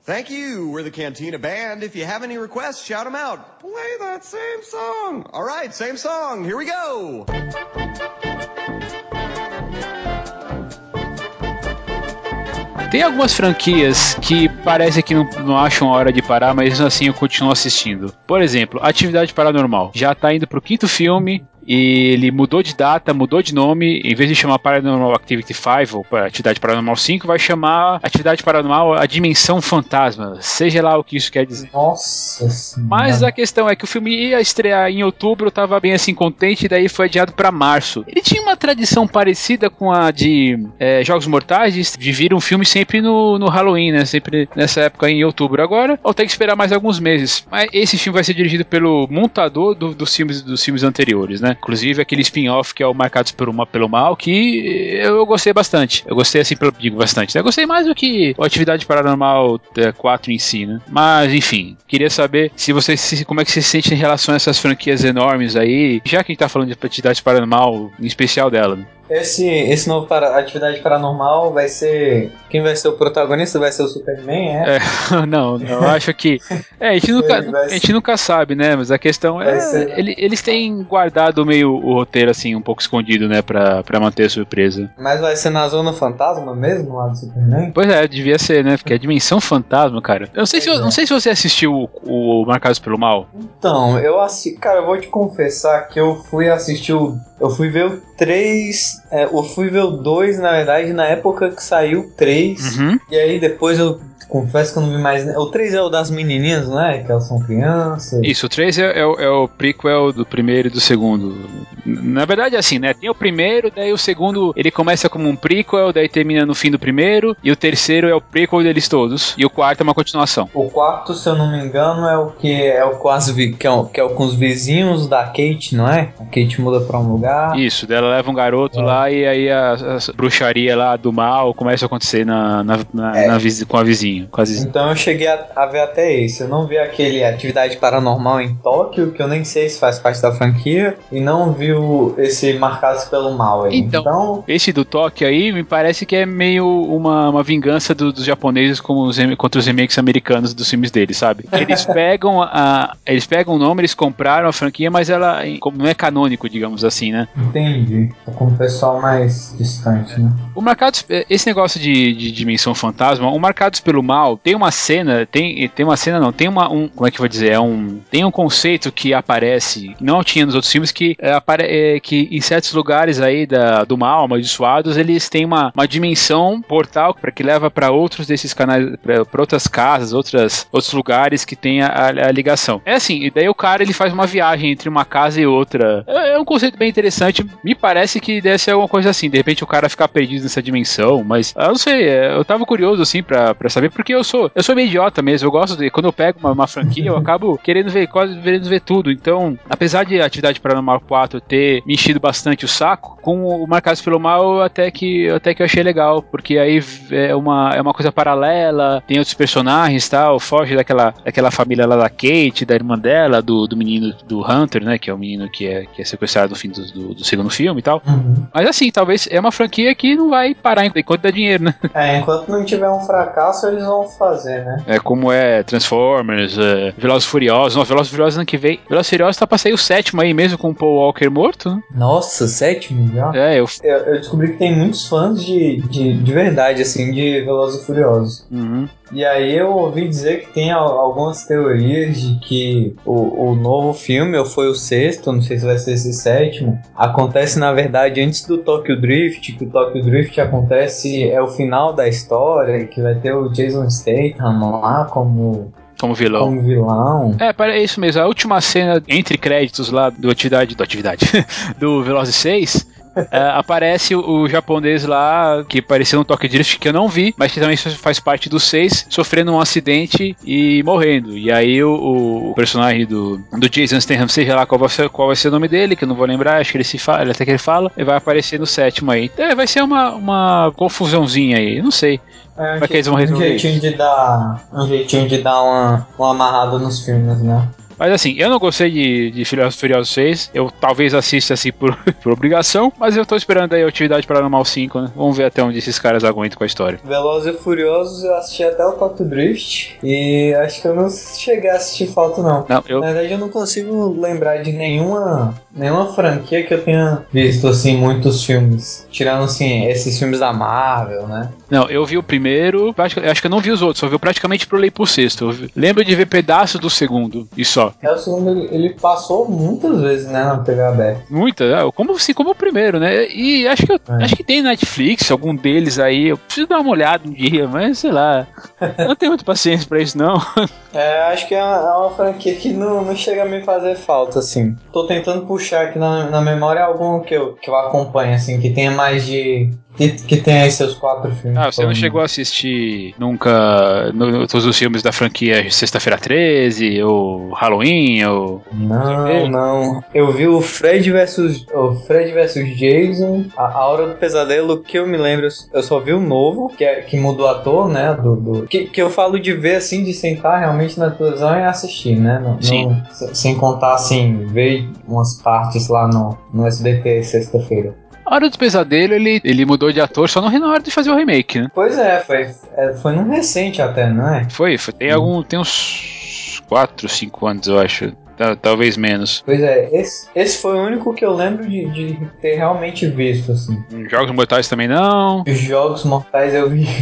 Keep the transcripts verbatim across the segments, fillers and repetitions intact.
Thank you. We're the Cantina Band. If you have any requests, shout them out. Play that same song. All right, same song. Here we go. Tem algumas franquias que parece que não, não acham hora de parar, mas assim eu continuo assistindo. Por exemplo, Atividade Paranormal. Já tá indo pro quinto filme. E ele mudou de data, mudou de nome. Em vez de chamar Paranormal Activity cinco ou Atividade Paranormal cinco, vai chamar Atividade Paranormal A Dimensão Fantasma. Seja lá o que isso quer dizer. Nossa senhora. Mas a questão é que o filme ia estrear em outubro, eu tava bem assim contente, e daí foi adiado pra março. Ele tinha uma tradição parecida com a de é, Jogos Mortais, de vir um filme sempre no, no Halloween, né? Sempre nessa época em outubro. Agora, vou ter que esperar mais alguns meses. Mas esse filme vai ser dirigido pelo montador do, dos, filmes, dos filmes anteriores, né? Inclusive aquele spin-off que é o Marcados por uma, pelo Mal, que eu gostei bastante. Eu gostei assim, pelo, digo bastante. Eu gostei mais do que a Atividade Paranormal quatro em si, né? Mas, enfim, queria saber se você se, como é que você se sente em relação a essas franquias enormes aí, já que a gente tá falando de Atividade Paranormal, em especial dela, né? Esse, esse novo para, Atividade Paranormal vai ser... Quem vai ser o protagonista? Vai ser o Superman, é? é não, eu acho que... É, a gente, nunca, a gente nunca sabe, né? Mas a questão é... Ser... Ele, eles têm guardado meio o roteiro, assim, um pouco escondido, né? Pra, pra manter a surpresa. Mas vai ser na Zona Fantasma mesmo, lá do Superman? Pois é, devia ser, né? Porque é a Dimensão Fantasma, cara. Eu não sei, se, eu, não sei se você assistiu o, o Marcados pelo Mal. Então, eu assisti... Cara, eu vou te confessar que eu fui assistir o... Eu fui ver o três, é, eu fui ver o dois, na verdade, na época que saiu o três, uhum. E aí depois eu confesso que eu não vi mais. O três é o das menininhas, não é? Que elas são crianças. Isso, o três é, é, é o prequel do primeiro e do segundo. Na verdade é assim, né? Tem o primeiro, daí o segundo ele começa como um prequel, daí termina no fim do primeiro, e o terceiro é o prequel deles todos, e o quarto é uma continuação. O quarto, se eu não me engano, é o que é o, quase, que é o, que é o com os vizinhos da Kate, não é? A Kate muda pra um lugar. Isso, daí ela leva um garoto é. lá, e aí a, a bruxaria lá do mal começa a acontecer na, na, na, é. na, com a vizinha. Quase... Então eu cheguei a, a ver até esse. Eu não vi aquele Atividade Paranormal em Tóquio, que eu nem sei se faz parte da franquia, e não vi o, esse Marcados pelo Mal aí. Então, então, esse do Tóquio aí me parece que é meio uma, uma vingança do, dos japoneses com os, contra os remakes americanos dos filmes deles, sabe? Eles pegam a, eles pegam o nome, eles compraram a franquia, mas ela não é canônico, digamos assim, né? Entendi. É com o pessoal mais distante, né? O Marcados, esse negócio de, de Dimensão Fantasma, o Marcados pelo Mal, tem uma cena, tem, tem uma cena não, tem uma, um, como é que eu vou dizer, é um, tem um conceito que aparece, não tinha nos outros filmes, que, é, apare, é, que em certos lugares aí da, do mal, amaldiçoados, eles têm uma, uma dimensão, portal, para que leva para outros desses canais, para outras casas, outras, outros lugares que tem a, a ligação. É assim, e daí o cara, ele faz uma viagem entre uma casa e outra. É, é um conceito bem interessante, me parece que deve ser alguma coisa assim, de repente o cara ficar perdido nessa dimensão, mas eu não sei, eu tava curioso assim pra, pra saber, porque eu sou, eu sou meio idiota mesmo, eu gosto de, quando eu pego uma, uma franquia, eu acabo querendo ver, quase querendo ver tudo, então, apesar de Atividade Paranormal quatro ter me enchido bastante o saco, com o Marcados pelo Mal até que, até que eu achei legal, porque aí é uma, é uma coisa paralela, tem outros personagens e tal, foge daquela, daquela família lá da Kate, da irmã dela, do, do menino, do Hunter, né, que é o menino que é, que é sequestrado no fim do, do, do segundo filme e tal, uhum. Mas assim, talvez é uma franquia que não vai parar enquanto dá dinheiro, né? É, enquanto não tiver um fracasso, eles vão fazer, né? É como é Transformers, é, Velozes e Furiosos. Nossa, Velozes e Furiosos ano que vem. Velozes e Furiosos tá pra sair o sétimo aí mesmo com o Paul Walker morto, né? Nossa, sétimo já? É, eu... eu... Eu descobri que tem muitos fãs de, de, de verdade, assim, de Velozes e Furiosos. Uhum. E aí eu ouvi dizer que tem algumas teorias de que o, o novo filme, ou foi o sexto, não sei se vai ser esse sétimo, acontece na verdade antes do Tokyo Drift, que o Tokyo Drift acontece, é o final da história, que vai ter o Jason Statham lá como... Como vilão. Como vilão. É, é isso mesmo. A última cena entre créditos lá do Atividade, do Atividade, do Velozes seis... É, aparece o, o japonês lá que parecia um Tokyo Drift que eu não vi, mas que também faz parte do seis, sofrendo um acidente e morrendo. E aí o, o personagem do, do Jason Statham, seja lá qual vai, ser, qual vai ser o nome dele, que eu não vou lembrar, acho que ele se fala, até que ele fala, e vai aparecer no sétimo aí. É, vai ser uma, uma confusãozinha aí, não sei. É, um, Como é que eles vão resolver um jeitinho isso? de dar um jeitinho de dar uma, uma amarrada nos filmes, né? Mas assim, eu não gostei de, de Velozes e Furiosos seis. Eu talvez assista assim por, por obrigação, mas eu tô esperando aí a Atividade Paranormal cinco, né? Vamos ver até onde esses caras aguentam com a história. Velozes e Furiosos eu assisti até o Tokyo Drift e acho que eu não cheguei a assistir foto não. Não, eu... Na verdade eu não consigo lembrar de nenhuma, nenhuma franquia que eu tenha visto assim muitos filmes. Tirando assim, esses filmes da Marvel, né? Não, eu vi o primeiro, acho que eu não vi os outros, só vi praticamente pro lei pro sexto. Eu vi, lembro de ver pedaços do segundo, e só. É, o segundo ele, ele passou muitas vezes, né, na T V aberta. Muita, como assim, como o primeiro, né? E acho que eu, é. acho que tem Netflix, algum deles aí. Eu preciso dar uma olhada um dia, mas sei lá. Eu não tenho muita paciência pra isso, não. É, acho que é uma, é uma franquia que não, não chega a me fazer falta, assim. Tô tentando puxar aqui na, na memória algum que eu, que eu acompanho, assim, que tenha mais de... Que, que tenha aí seus quatro filmes. Ah, você não chegou a assistir nunca no, no, todos os filmes da franquia Sexta-feira treze, ou Halloween, ou... Não, não. Eu vi o Fred versus o Fred versus Jason, a, a Hora do Pesadelo, que eu me lembro, eu só vi o novo, que, é, que mudou o ator, né, do, do, que, que eu falo de ver, assim, de sentar realmente na televisão e assistir, né, não, Sim. Não, sem contar, assim, ver umas partes lá no, no S B T sexta-feira. A Hora do Pesadelo, ele, ele mudou de ator só na hora de fazer o remake, né? Pois é, foi, é, foi num recente até, não é? Foi, foi tem, algum, tem uns quatro, cinco anos, eu acho. Talvez menos. Pois é, esse, esse foi o único que eu lembro de, de ter realmente visto, assim. Jogos Mortais também não. Os Jogos Mortais eu vi...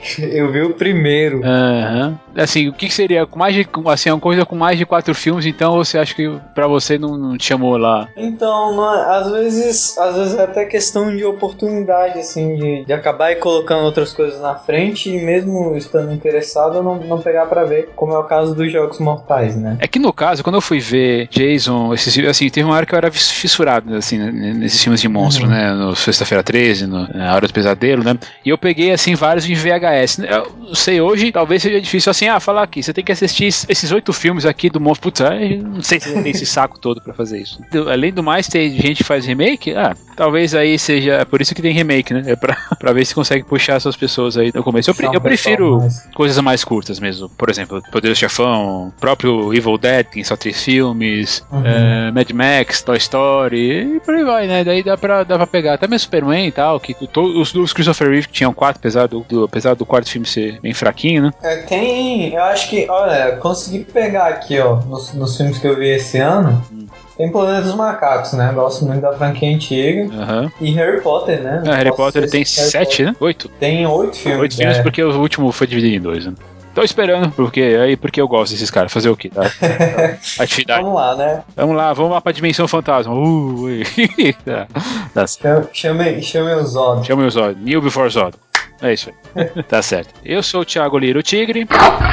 Eu vi o primeiro. Aham. Uhum. Assim, o que seria com mais de, assim, uma coisa com mais de quatro filmes, então você acha que pra você não, não te chamou lá? Então, não é, às vezes, às vezes é até questão de oportunidade, assim, de, de acabar e colocando outras coisas na frente e mesmo estando interessado, não, não pegar pra ver, como é o caso dos Jogos Mortais, né? É que no caso, quando eu fui ver Jason, esses, assim, teve uma hora que eu era fissurado, assim, nesses filmes de monstro, uhum. né? No Sexta-feira treze, no A Hora do Pesadelo, né? E eu peguei, assim, vários em V H S. Eu sei, hoje talvez seja difícil, assim, ah, falar aqui, você tem que assistir esses oito filmes aqui do monstro. Putz, não sei se tem esse saco todo pra fazer isso. Além do mais, tem gente que faz remake, ah, talvez aí seja, por isso que tem remake, né? É pra, pra ver se consegue puxar essas pessoas aí no começo. Eu, eu prefiro mais. coisas mais curtas mesmo. Por exemplo, Poderoso Chefão, próprio Evil Dead, tem só três filmes, uhum. é, Mad Max, Toy Story, e por aí vai, né? Daí dá pra, dá pra pegar. Até mesmo Superman e tal, que to, os dos Christopher Reeve que tinham quatro, apesar do, do, apesar do quarto filme ser bem fraquinho, né? É, tem, eu acho que, olha, consegui pegar aqui, ó, nos, nos filmes que eu vi esse ano, hum. Tem Planeta dos Macacos, né? Gosto muito da franquia antiga. Uhum. E Harry Potter, né? Ah, Harry Potter tem sete, né? Oito? Tem oito filmes. Oito filmes, é. Porque o último foi dividido em dois, né? Tô esperando, porque aí porque eu gosto desses caras. Fazer o quê? Tá? Atividade. Vamos lá, né? Vamos lá, vamos lá pra Dimensão Fantasma. Uh, tá. Tá. Chame, chame o Zod. Chame o Zod. New Before Zod. É isso aí. Tá certo. Eu sou o Thiago Lira, o Tigre.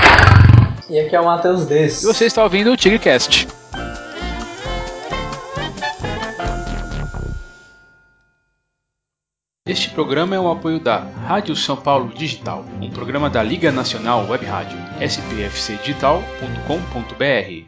E aqui é o Matheus Desse. E você está ouvindo o TigreCast. Este programa é um apoio da Rádio São Paulo Digital, um programa da Liga Nacional Web Rádio, s p f c digital ponto com ponto b r.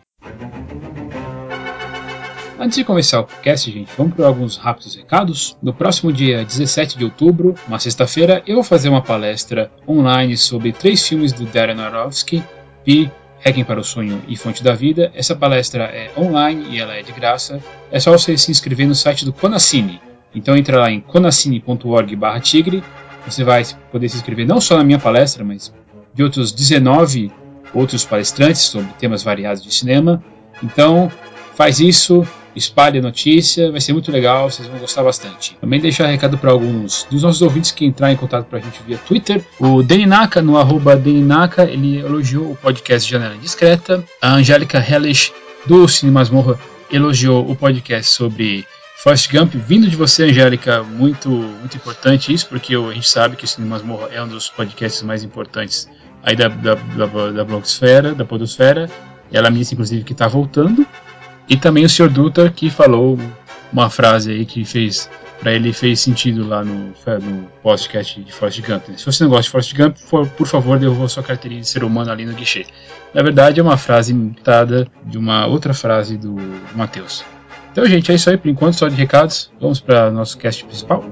Antes de começar o podcast, gente, vamos para alguns rápidos recados. No próximo dia dezessete de outubro, uma sexta-feira, eu vou fazer uma palestra online sobre três filmes do Darren Aronofsky, Pi, Hacking para o Sonho e Fonte da Vida. Essa palestra é online e ela é de graça. É só você se inscrever no site do Conacine. Então entra lá em conacine ponto org barra tigre, você vai poder se inscrever não só na minha palestra, mas de outros dezenove outros palestrantes sobre temas variados de cinema. Então faz isso, espalhe a notícia, vai ser muito legal, vocês vão gostar bastante. Também deixar recado para alguns dos nossos ouvintes que entraram em contato com a gente via Twitter. O Deni Naka, no arroba Deni Naka, ele elogiou o podcast Janela Indiscreta. A Angélica Hellish, do Cine Masmorra, elogiou o podcast sobre Forrest Gump, vindo de você, Angélica, muito, muito importante isso, porque a gente sabe que o Cine Masmorra é um dos podcasts mais importantes aí da, da, da, da blogosfera, da podosfera. Ela me disse, inclusive, que está voltando. E também o senhor Dutra, que falou uma frase aí que fez, para ele fez sentido lá no, no podcast de Forrest Gump. Se você não gosta de Forrest Gump, for, por favor, devolva sua carteirinha de ser humano ali no guichê. Na verdade, é uma frase imitada de uma outra frase do Matheus. Então, gente, é isso aí por enquanto, só de recados. Vamos para o nosso cast principal.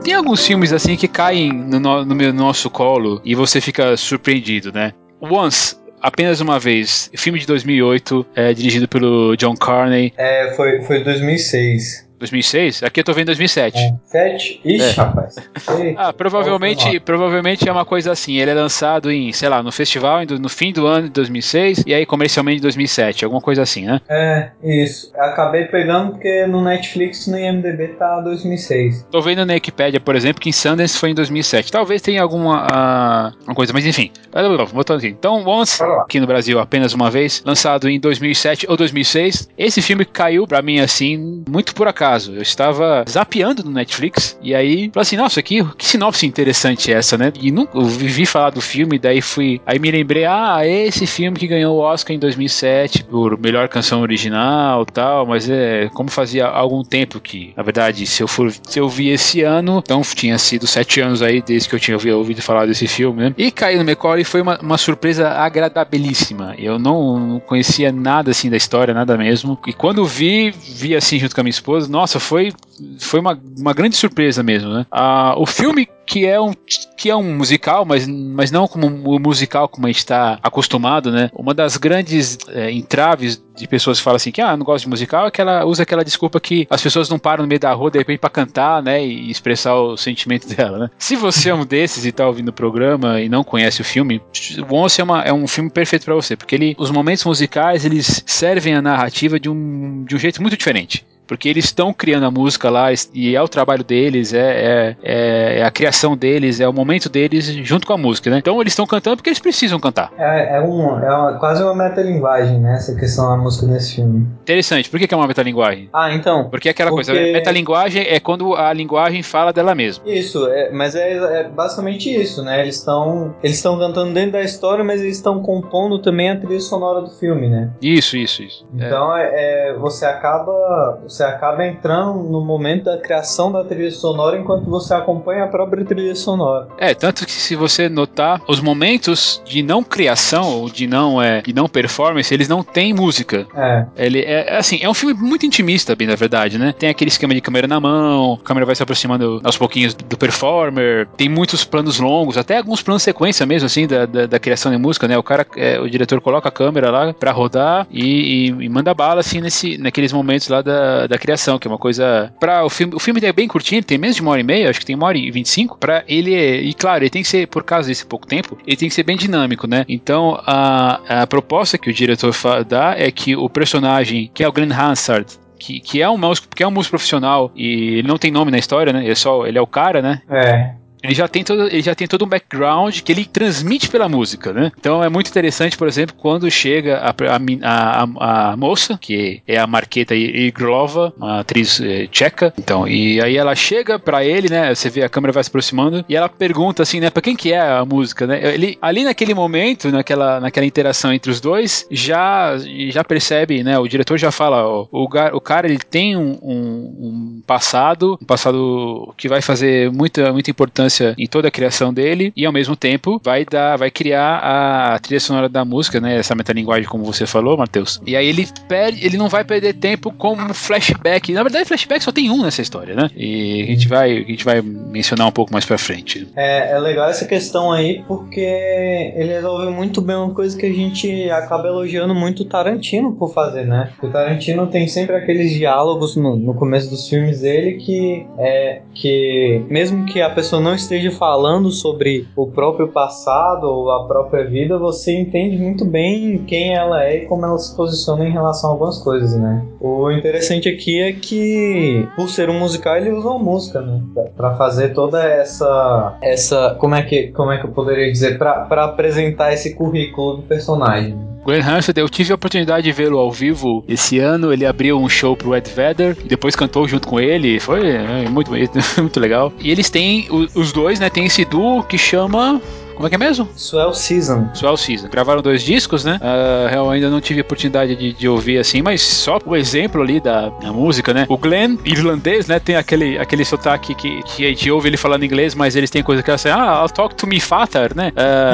tem alguns filmes assim que caem no, no, no meu, nosso colo e você fica surpreendido, né? Once, Apenas Uma Vez, filme de dois mil e oito, é, dirigido pelo John Carney. É, foi, foi dois mil e seis. dois mil e seis? Aqui eu tô vendo dois mil e sete. É. Sete? Ixi, é. Rapaz. Ah, provavelmente, provavelmente é uma coisa assim. Ele é lançado em, sei lá, no festival no fim do ano de dois mil e seis e aí comercialmente em dois mil e sete, alguma coisa assim, né? É, isso. Acabei pegando porque no Netflix e no I M D B tá dois mil e seis. Tô vendo na Wikipedia, por exemplo, que em Sundance foi em dois mil e sete. Talvez tenha alguma uh, uma coisa, mas enfim. Voltando aqui. Então, Once, aqui no Brasil, Apenas Uma Vez, lançado em dois mil e sete ou dois mil e seis. Esse filme caiu pra mim assim, muito por acaso. Eu estava zapeando no Netflix e aí falei assim, nossa, que, que sinopse interessante essa, né? E nunca eu vivi falar do filme, daí fui, aí me lembrei, ah, é esse filme que ganhou o Oscar em dois mil e sete por melhor canção original e tal, mas é como fazia algum tempo que, na verdade, se eu for, se eu vi esse ano, então tinha sido sete anos aí desde que eu tinha ouvido falar desse filme, né? E caiu no meu colo e foi uma, uma surpresa agradabilíssima. Eu não, não conhecia nada assim da história, nada mesmo. E quando vi, vi assim junto com a minha esposa, nossa, foi, foi uma, uma grande surpresa mesmo, né? Ah, o filme que é um, que é um musical, mas, mas não como um musical como a gente está acostumado, né? Uma das grandes é, entraves de pessoas que falam assim que ah, não gosto de musical é que ela usa aquela desculpa que as pessoas não param no meio da rua de repente para cantar, né? E expressar o sentimento dela, né? Se você é um desses e tá ouvindo o programa e não conhece o filme, o Once é, uma, é um filme perfeito para você, porque ele, os momentos musicais, eles servem a narrativa de um, de um jeito muito diferente. Porque eles estão criando a música lá e é o trabalho deles, é, é, é a criação deles, é o momento deles junto com a música, né? Então eles estão cantando porque eles precisam cantar. É, é, um, é uma, quase uma metalinguagem, né? Essa questão da música nesse filme. Interessante. Por que, que é uma metalinguagem? Ah, então... Porque é aquela porque... coisa, metalinguagem é quando a linguagem fala dela mesma. Isso, é, mas é, é basicamente isso, né? Eles estão eles estão cantando dentro da história, mas eles estão compondo também a trilha sonora do filme, né? Isso, isso, isso. Então é. É, você acaba... Você acaba entrando no momento da criação da trilha sonora enquanto você acompanha a própria trilha sonora. É, tanto que se você notar, os momentos de não criação ou de não, é, de não performance, eles não têm música. É. Ele é, assim, é um filme muito intimista, bem na verdade, né? Tem aquele esquema de câmera na mão, a câmera vai se aproximando aos pouquinhos do performer, tem muitos planos longos, até alguns planos sequência mesmo, assim, da, da, da criação de música, né? O cara, é, o diretor coloca a câmera lá pra rodar e, e, e manda bala, assim, nesse, naqueles momentos lá da, da criação, que é uma coisa... Pra, o, filme, o filme é bem curtinho, ele tem menos de uma hora e meia, acho que tem uma hora e vinte e cinco, pra ele... E claro, ele tem que ser, por causa desse pouco tempo, ele tem que ser bem dinâmico, né? Então, a, a proposta que o diretor dá é que o personagem, que é o Glenn Hansard, que, que, é um músico, que é um músico profissional, e ele não tem nome na história, né? Ele é, só, ele é o cara, né? É... Ele já, tem todo, ele já tem todo um background que ele transmite pela música, né? Então é muito interessante, por exemplo, quando chega a, a, a, a moça, que é a Markéta Irglova, uma atriz é, tcheca. Então, e aí ela chega pra ele, né? Você vê a câmera vai se aproximando e ela pergunta assim, né? Pra quem que é a música, né? Ele, ali naquele momento, naquela, naquela interação entre os dois, já, já percebe, né? O diretor já fala, ó, o, o cara ele tem um, um, um passado, um passado que vai fazer muita, muita importância em toda a criação dele e ao mesmo tempo vai dar, vai criar a trilha sonora da música, né? Essa metalinguagem como você falou, Matheus. E aí ele perde, ele não vai perder tempo com um flashback. Na verdade, flashback só tem um nessa história, né? E a gente vai, a gente vai mencionar um pouco mais pra frente. É, é legal essa questão aí porque ele resolve muito bem uma coisa que a gente acaba elogiando muito o Tarantino por fazer, né? O Tarantino tem sempre aqueles diálogos no, no começo dos filmes dele que é que mesmo que a pessoa não esteja falando sobre o próprio passado ou a própria vida, você entende muito bem quem ela é e como ela se posiciona em relação a algumas coisas, né? O interessante aqui é que, por ser um musical, ele usa uma música, né? Pra fazer toda essa... essa como é que, como é que eu poderia dizer? Pra, pra apresentar esse currículo do personagem. Glenn Hansard, eu tive a oportunidade de vê-lo ao vivo esse ano. Ele abriu um show pro Ed Vedder, depois cantou junto com ele. Foi é, muito, muito legal. E eles têm, os dois, né? Tem esse duo que chama... Como é que é mesmo? Swell Season. Swell Season. Gravaram dois discos, né? Uh, eu ainda não tive a oportunidade de, de ouvir assim, mas só o exemplo ali da, da música, né? O Glenn, irlandês, né? Tem aquele, aquele sotaque que, que a gente ouve ele falando inglês, mas eles têm coisa que é assim, ah, I'll talk to me father, né? Uh,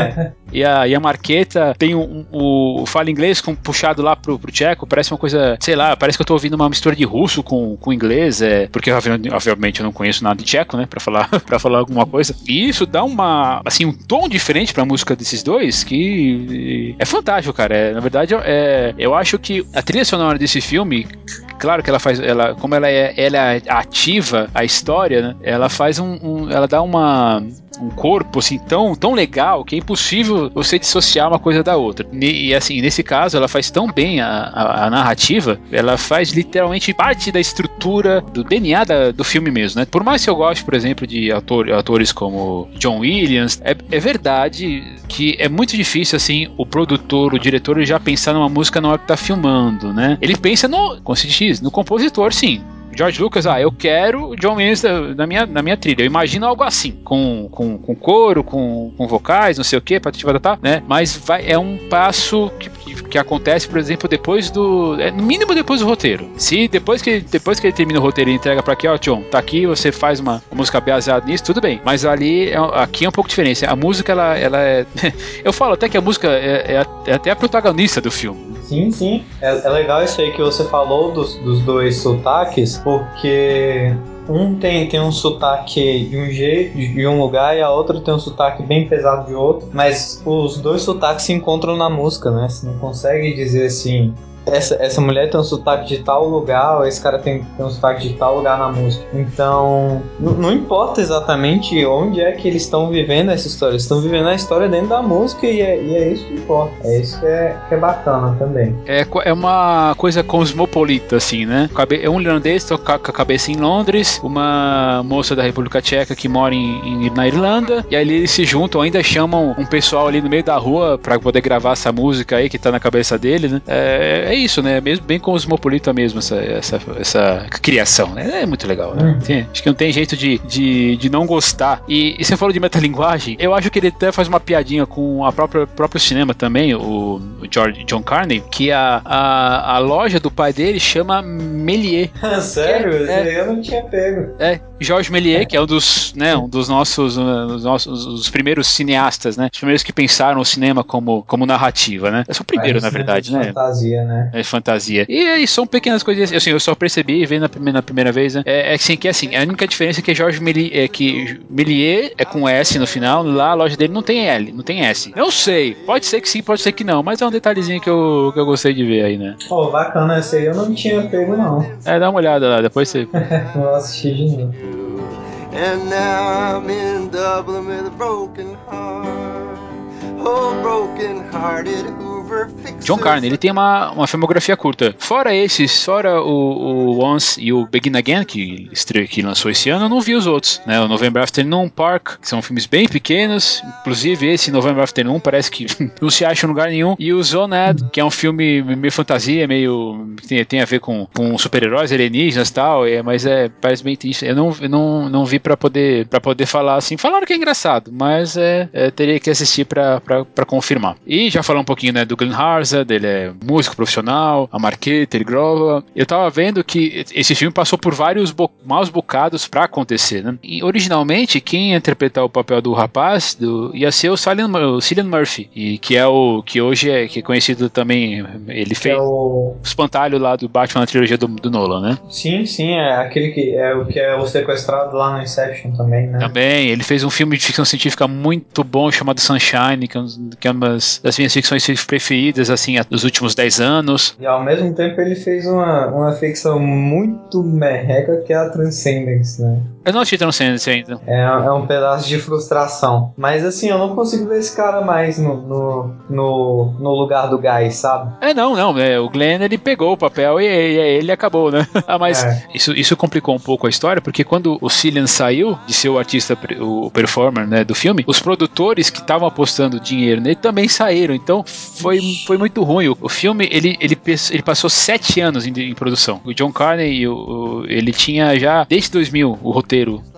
E a, e a marqueta tem um, um, o fala inglês com, puxado lá pro, pro tcheco, parece uma coisa, sei lá, parece que eu tô ouvindo uma mistura de russo com, com inglês, é, porque obviamente eu não conheço nada de tcheco, né, pra falar, pra falar alguma coisa. E isso dá uma, assim, um tom diferente pra música desses dois que é fantástico, cara. É, na verdade, é, eu acho que a trilha sonora desse filme, claro que ela faz, ela, como ela é, ela é ativa a história, né, ela faz um, um ela dá uma um corpo assim tão, tão legal que é impossível você dissociar uma coisa da outra. E, e assim, nesse caso, ela faz tão bem a, a, a narrativa, ela faz literalmente parte da estrutura, do D N A da, do filme mesmo, né? Por mais que eu goste, por exemplo, de autor, atores como John Williams, é, é verdade que é muito difícil, assim, o produtor, o diretor, ele já pensar numa música na hora que tá filmando, né? Ele pensa no, como se diz, no compositor, sim. George Lucas, ah, eu quero o John Williams na minha, na minha trilha. Eu imagino algo assim, com, com, com coro, com, com vocais, não sei o que, tá, né? Mas vai, é um passo que, que, que acontece, por exemplo, depois do. É, no mínimo depois do roteiro. Se depois que, depois que ele termina o roteiro e entrega pra aqui, ó, John, tá aqui, você faz uma, uma música baseada nisso, tudo bem. Mas ali, é, aqui é um pouco diferente. A música, ela, ela é. Eu falo até que a música é, é, é até a protagonista do filme. Sim, sim. É, é legal isso aí que você falou dos, dos dois sotaques, porque um tem, tem um sotaque de um jeito, de um lugar, e a outra tem um sotaque bem pesado de outro, mas os dois sotaques se encontram na música, né? Você não consegue dizer assim, essa, essa mulher tem um sotaque de tal lugar, ou esse cara tem, tem um sotaque de tal lugar na música. Então, n- não importa exatamente onde é que eles estão vivendo essa história, eles estão vivendo a história dentro da música, e é, e é isso que importa. É isso que é, que é bacana também. É, é uma coisa cosmopolita, assim, né? É um irlandês com a cabeça em Londres, uma moça da República Tcheca que mora em, em, na Irlanda, e aí eles se juntam, ainda chamam um pessoal ali no meio da rua pra poder gravar essa música aí que tá na cabeça dele, né? É, é isso, né? Mesmo, bem cosmopolita mesmo essa, essa, essa criação, né? É muito legal, né? Tem, acho que não tem jeito de, de, de não gostar. E, e você falou de metalinguagem, eu acho que ele até faz uma piadinha com a própria próprio cinema também, o, o George, John Carney, que a, a, a loja do pai dele chama Méliès. Sério? É, eu não tinha pego. É, Georges Méliès, que é um dos, né, um dos nossos, um, dos nossos os primeiros cineastas, né? Os primeiros que pensaram o cinema como, como narrativa, né? É o primeiro, na verdade, né? Fantasia, né? É fantasia. E aí são pequenas coisas, assim, eu só percebi vendo na primeira, na primeira vez, né? É, é assim, que assim, a única diferença é que Georges Méliès é que Méliès é com S no final, lá a loja dele não tem L, não tem S. Não sei, pode ser que sim, pode ser que não, mas é um detalhezinho que eu, que eu gostei de ver aí, né? Pô, oh, bacana, esse aí eu não tinha pego, não. É, dá uma olhada lá, depois você... Vou assistir de novo. And now I'm in Dublin with a broken heart. Oh, broken hearted Hoover fixer. John Carney, ele tem uma, uma filmografia curta. Fora esses, fora o, o Once e o Begin Again, que, que lançou esse ano, eu não vi os outros, né? O November Afternoon, Park, que são filmes bem pequenos, inclusive esse November Afternoon parece que não se acha em lugar nenhum, e o Zoned, que é um filme meio fantasia, meio tem, tem a ver com, com super-heróis, alienígenas e tal, é, mas é, parece bem triste. Eu não, eu não, não vi pra poder, pra poder falar assim, falaram que é engraçado, mas é, é, teria que assistir pra, pra, pra confirmar. E já falar um pouquinho, né, do Glenn Harzard, ele é músico profissional, a marqueta, ele grova. Eu tava vendo que esse filme passou por vários bo- maus bocados pra acontecer, né? E originalmente, quem ia interpretar o papel do rapaz do, ia ser o Cillian, o Cillian Murphy, e que é o que hoje é, que é conhecido também, ele que fez é o espantalho lá do Batman na trilogia do, do Nolan, né? Sim, sim, é aquele que é o que é o sequestrado lá no Inception também, né? Também, ele fez um filme de ficção científica muito bom chamado Sunshine, que é, um, que é uma das minhas ficções preferidas, assim, dos últimos dez anos. E ao mesmo tempo ele fez uma, uma ficção muito merreca que é a Transcendence, né? Eu não assisti Transcendence ainda. É, é um pedaço de frustração. Mas assim, eu não consigo ver esse cara mais no, no, no, no lugar do Guy, sabe? É, não, não. É, o Glenn, ele pegou o papel e, e, e ele acabou, né? Ah, mas é. isso, isso complicou um pouco a história, porque quando o Cillian saiu de ser o artista, o performer, né, do filme, os produtores que estavam apostando dinheiro nele também saíram. Então foi, foi muito ruim. O, o filme, ele, ele, ele passou sete anos em, em produção. O John Carney, o, o, ele tinha já, desde dois mil, o roteiro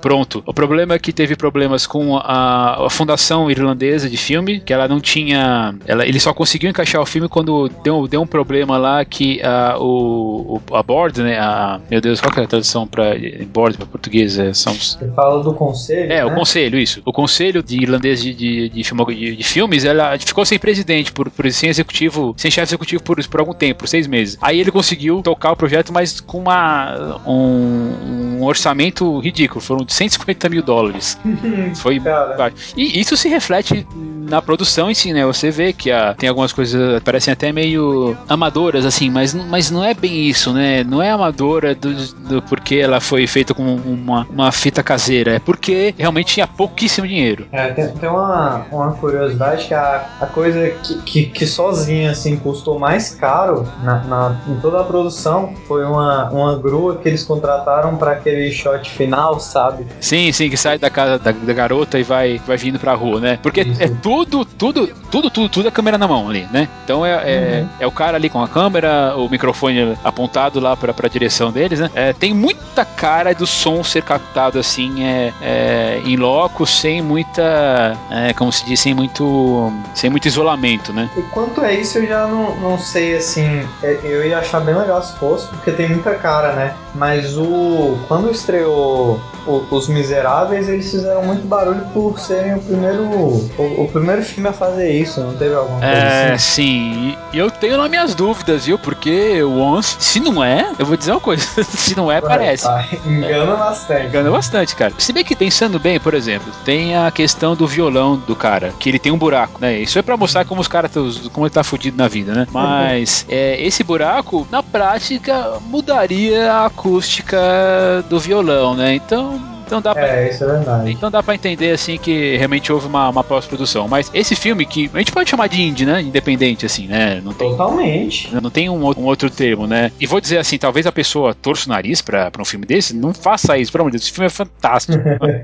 pronto. O problema é que teve problemas com a, a fundação irlandesa de filme, que ela não tinha... Ela, ele só conseguiu encaixar o filme quando deu, deu um problema lá que a, o, o, a board, né? A, meu Deus, qual que é a tradução para board para português? É, são os... Você fala do conselho, É, né? o conselho, isso. O conselho de irlandês de, de, de, filmo, de, de filmes, ela ficou sem presidente, por, por, sem executivo, sem chefe executivo por, por algum tempo, por seis meses. Aí ele conseguiu tocar o projeto, mas com uma, um, um orçamento ridículo. Foram de cento e cinquenta mil dólares. Foi baixo. E isso se reflete na produção em si, né? Você vê que a, tem algumas coisas parecem até meio amadoras, assim, mas, mas não é bem isso, né? Não é amadora do, do porque ela foi feita com uma, uma fita caseira, é porque realmente tinha pouquíssimo dinheiro. É, tem, tem uma, uma curiosidade que a, a coisa que, que, que sozinha, assim, custou mais caro na, na, em toda a produção foi uma, uma grua que eles contrataram para aquele shot final, sabe? Sim, sim, que sai da casa da, da garota e vai, vai vindo pra rua, né? Porque isso. é tudo, tudo, tudo, tudo, tudo é câmera na mão ali, né? Então é, é, uhum. é o cara ali com a câmera, o microfone apontado lá pra, pra direção deles, né? É, tem muita cara do som ser captado assim, é, é, em loco, sem muita, é, como se diz, sem muito, sem muito isolamento, né? E quanto é isso, eu já não, não sei, assim, eu ia achar bem legal se fosse, porque tem muita cara, né? Mas o quando estreou o, Os Miseráveis, eles fizeram muito barulho por serem o primeiro o, o primeiro filme a fazer isso, não teve alguma coisa é, assim? Sim, e eu tenho nas minhas dúvidas, viu? Porque o Once, se não é, eu vou dizer uma coisa, se não é, Vai, parece. Tá. Engana é, bastante. Engana bastante, cara. Se bem que pensando bem, por exemplo, tem a questão do violão do cara, que ele tem um buraco, né? Isso é pra mostrar como os caras, como ele tá fudido na vida, né? Mas é, esse buraco, na prática, mudaria a acústica do violão, né? Então... Então dá pra, é, isso é verdade. Então dá pra entender, assim, que realmente houve uma, uma pós-produção. Mas esse filme, que a gente pode chamar de indie, né? Independente, assim, né? Não tem, Totalmente. Não tem um, um outro termo, né? E vou dizer assim, talvez a pessoa torça o nariz pra, pra um filme desse, não faça isso, pelo amor de Deus, esse filme é fantástico.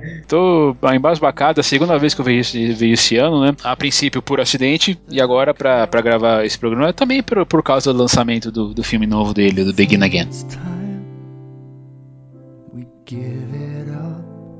Tô embasbacado, a segunda vez que eu vejo, vejo esse ano, né? A princípio por acidente, e agora pra, pra gravar esse programa, também por, por causa do lançamento do, do filme novo dele, do Begin Again. We give it up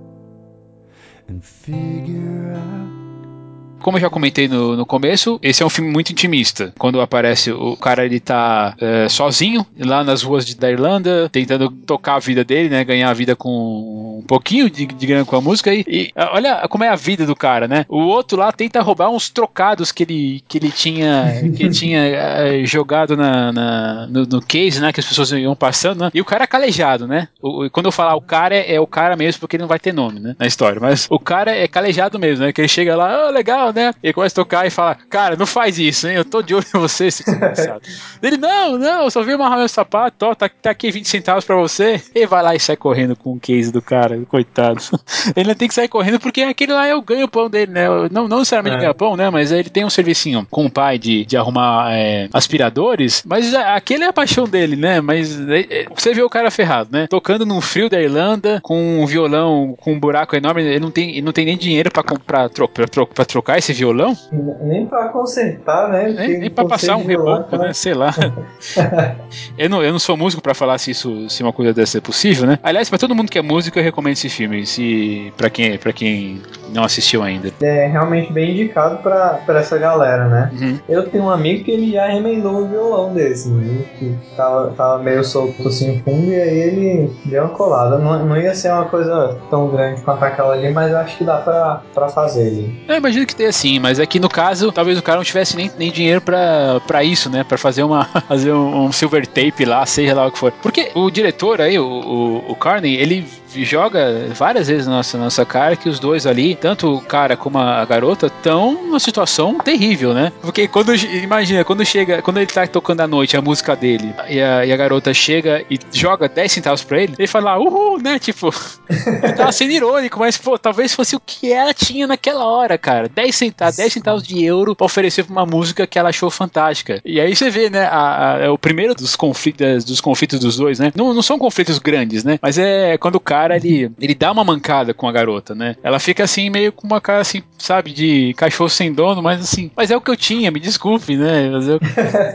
and figure out. Como eu já comentei no, no começo, esse é um filme muito intimista. Quando aparece o cara, ele tá é, sozinho lá nas ruas de, da Irlanda, tentando tocar a vida dele, né? Ganhar a vida com um pouquinho de, de grana com a música. E, e olha como é a vida do cara, né? O outro lá tenta roubar uns trocados que ele, que ele tinha, que ele tinha é, jogado na, na, no, no case, né? Que as pessoas iam passando, né? E o cara é calejado, né? O, quando eu falar o cara, é, é o cara mesmo, porque ele não vai ter nome, né? Na história. Mas o cara é calejado mesmo, né? Que ele chega lá, ah, legal, né? Ele começa a tocar e fala, cara, não faz isso, hein? Eu tô de olho em você, esse desgraçado. Ele, não, não, eu só vim amarrar meu sapato, ó, tá, tá aqui vinte centavos pra você. Ele vai lá e sai correndo com o case do cara, coitado. Ele não tem que sair correndo porque aquele lá é o ganho-pão dele, né? Não, não necessariamente é. ganha-pão, né? Mas ele tem um servicinho com o pai de, de arrumar é, aspiradores, mas aquele é a paixão dele, né? Mas é, você vê o cara ferrado, né? Tocando num frio da Irlanda, com um violão com um buraco enorme, ele não tem, ele não tem nem dinheiro pra, pra, tro, pra, tro, pra trocar esse violão. Nem pra consertar, né? Nem, nem pra passar um reboco, né? Sei lá. eu, não, eu não sou músico pra falar se isso, se uma coisa dessa é possível, né? Aliás, pra todo mundo que é músico, eu recomendo esse filme, se, pra, quem, pra quem não assistiu ainda. É realmente bem indicado pra, pra essa galera, né? Uhum. Eu tenho um amigo que ele já remendou um violão desse, né? Que tava, tava meio solto assim no fundo, e aí ele deu uma colada. Não, não ia ser uma coisa tão grande quanto aquela ali, mas eu acho que dá pra, pra fazer ali. Eu imagino que tenha sim, mas é que no caso, talvez o cara não tivesse nem, nem dinheiro pra, pra isso, né? Pra fazer, uma, fazer um, um silver tape lá, seja lá o que for. Porque o diretor aí, o, o, o Carney, ele joga várias vezes na nossa, nossa cara que os dois ali, tanto o cara como a garota, estão numa situação terrível, né? Porque quando, imagina, quando chega, quando ele tá tocando à noite a música dele e a, e a garota chega e joga dez centavos pra ele, ele fala, uhul, né? Tipo, ele tava sendo irônico, mas, pô, talvez fosse o que ela tinha naquela hora, cara. dez centavos, dez centavos de euro pra oferecer pra uma música que ela achou fantástica. E aí você vê, né, a, a, o primeiro dos conflitos, dos conflitos dos dois, né? Não, não são conflitos grandes, né? Mas é quando o cara cara, ele, ele dá uma mancada com a garota, né? Ela fica assim, meio com uma cara assim, sabe, de cachorro sem dono, mas assim, mas é o que eu tinha, me desculpe, né? Mas eu...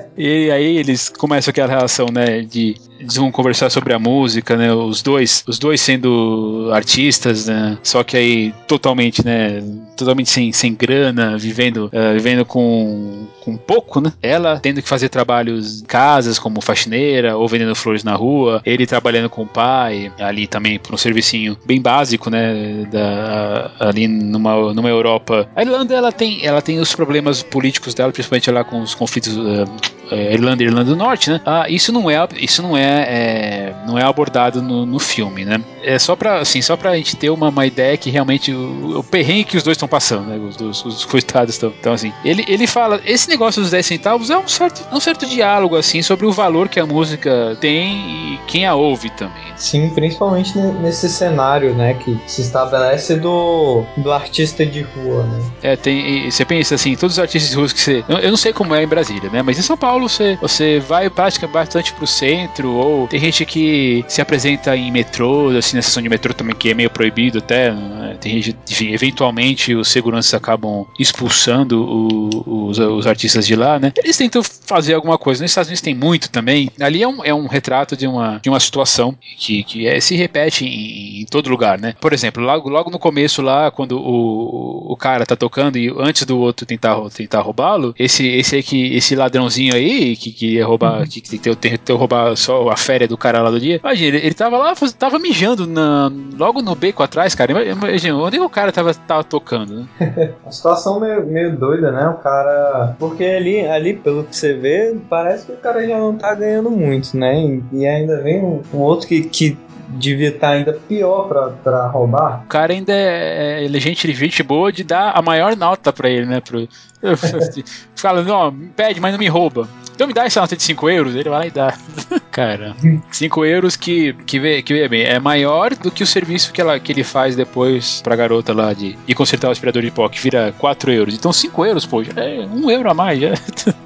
E aí eles começam aquela relação, né, de eles vão conversar sobre a música, né, os dois, os dois sendo artistas, né, só que aí totalmente, né, totalmente sem, sem grana, vivendo, uh, vivendo com, com pouco, né, ela tendo que fazer trabalhos em casas como faxineira ou vendendo flores na rua, ele trabalhando com o pai, ali também por um servicinho bem básico, né, da, ali numa, numa Europa. A Irlanda, ela tem, ela tem os problemas políticos dela, principalmente lá com os conflitos uh, É, Irlanda e Irlanda do Norte, né? Ah, isso não é, isso não é, é não é abordado no, no filme, né? É só pra, assim, só pra gente ter uma, uma ideia que realmente o, o perrengue que os dois estão passando, né? Os, os, os coitados estão. Então, assim, ele, ele fala, esse negócio dos dez centavos é um certo, um certo diálogo, assim, sobre o valor que a música tem e quem a ouve também. Sim, principalmente nesse cenário, né, que se estabelece do, do artista de rua, né? É, tem, você pensa assim, todos os artistas de rua que você... Eu, eu não sei como é em Brasília, né, mas em São Paulo você, você vai praticamente bastante pro centro, ou tem gente que se apresenta em metrô, assim, na estação de metrô também, que é meio proibido até, né? Tem gente, enfim, eventualmente os seguranças acabam expulsando o, os, os artistas de lá, né? Eles tentam fazer alguma coisa. Nos Estados Unidos tem muito também. Ali é um, é um retrato de uma, de uma situação que, que é, se repete em, em todo lugar, né? Por exemplo, logo, logo no começo lá, quando o, o cara tá tocando e antes do outro tentar, tentar roubá-lo, esse, esse aí que, esse ladrãozinho aí que queria roubar, que, que tentou roubar só a férias do cara lá do dia, imagina, ele, ele tava lá, tava mijando na, logo no beco atrás, cara. Imagina, onde o cara tava, tava tocando, né? Uma situação meio, meio doida, né? O cara... Porque ali, ali, pelo que você vê, parece que o cara já não tá ganhando muito, né? E, e ainda vem um, um outro que, que devia estar ainda pior pra, pra roubar. O cara ainda é, é gente, gente boa de dar a maior nota pra ele, né? Pro, fala, não, pede, mas não me rouba. Então me dá essa nota de cinco euros, ele vai lá e dá. Cara, cinco euros que, que, vê, que vê bem, é maior do que o serviço que, ela, que ele faz depois pra garota lá de, de consertar o aspirador de pó, que vira quatro euros. Então cinco euros, pô, já é um euro a mais, já,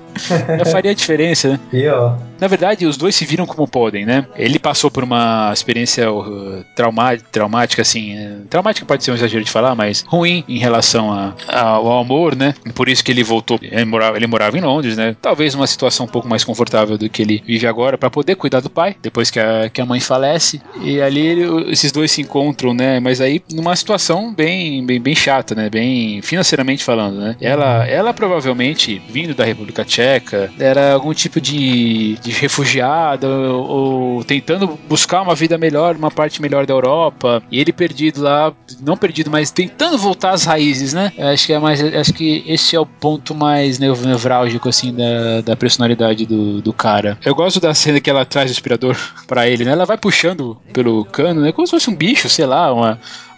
já faria diferença, né? Pior. Na verdade, os dois se viram como podem, né? Ele passou por uma experiência uh, trauma, traumática, assim... Uh, traumática pode ser um exagero de falar, mas ruim em relação a, a, ao amor, né? Por isso que ele voltou... Ele morava, ele morava em Londres, né? Talvez uma situação um pouco mais confortável do que ele vive agora para poder cuidar do pai, depois que a, que a mãe falece. E ali ele, esses dois se encontram, né? Mas aí numa situação bem, bem, bem chata, né? Bem financeiramente falando, né? Ela, ela provavelmente, vindo da República Tcheca, era algum tipo de... de refugiado ou, ou tentando buscar uma vida melhor, uma parte melhor da Europa, e ele perdido lá, não perdido, mas tentando voltar às raízes, né? Acho que é mais, acho que esse é o ponto mais nevrálgico assim da, da personalidade do, do cara. Eu gosto da cena que ela traz o aspirador pra ele, né? Ela vai puxando pelo cano, né? Como se fosse um bicho, sei lá, uma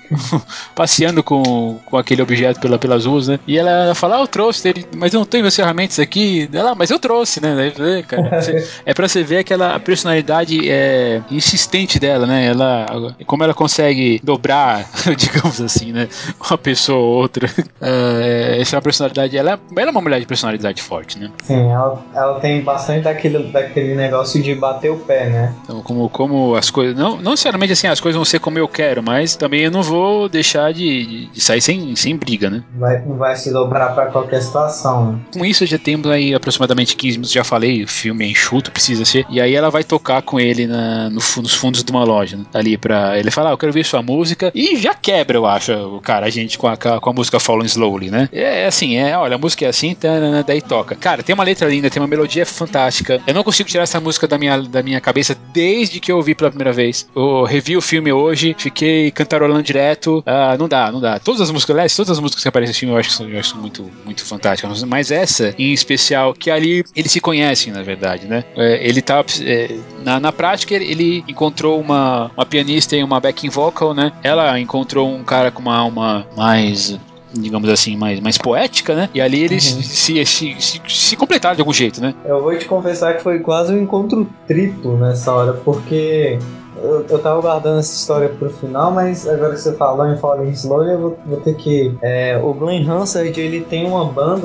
passeando com, com aquele objeto pela, pelas ruas, né? E ela fala, ah, eu trouxe ele, mas eu não tenho meus ferramentas aqui. Ela, mas eu trouxe, né? Daí, cara, você, é pra você ver aquela personalidade é, insistente dela, né? Ela, como ela consegue dobrar, digamos assim, né? Uma pessoa ou outra. É, essa é uma personalidade, ela, ela é uma mulher de personalidade forte, né? Sim, ela, ela tem bastante daquele, daquele negócio de bater o pé, né? Então, como, como as coisas, não, não necessariamente assim, as coisas vão ser como eu quero, mas também eu não vou vou deixar de, de sair sem, sem briga, né? Vai, não vai se dobrar pra qualquer situação, né? Com isso já temos aí aproximadamente quinze minutos, já falei, o filme é enxuto, precisa ser, e aí ela vai tocar com ele na, no, nos fundos de uma loja, né? Ali pra ele falar, ah, eu quero ver sua música, e já quebra, eu acho, o cara, a gente com a, com a música Falling Slowly, né? É assim, é, olha, a música é assim, tá, daí toca. Cara, tem uma letra linda, tem uma melodia fantástica, eu não consigo tirar essa música da minha, da minha cabeça desde que eu ouvi pela primeira vez. Eu revi o filme hoje, fiquei cantarolando direto. Ah, não dá, não dá. Todas as músicas, aliás, todas as músicas que aparecem nesse filme eu acho que são, eu acho muito, muito fantásticas. Mas essa, em especial, que ali eles se conhecem, na verdade, né? É, ele tá. É, na, na prática, ele, ele encontrou uma, uma pianista e uma backing vocal, né? Ela encontrou um cara com uma alma mais, digamos assim, mais, mais poética, né? E ali eles uhum. se, se, se, se completaram de algum jeito, né? Eu vou te confessar que foi quase um encontro triplo nessa hora, porque eu, eu tava guardando essa história pro final, mas agora que você falou em Falling Slowly, eu vou, vou ter que... É, o Glenn Hansard, ele tem uma banda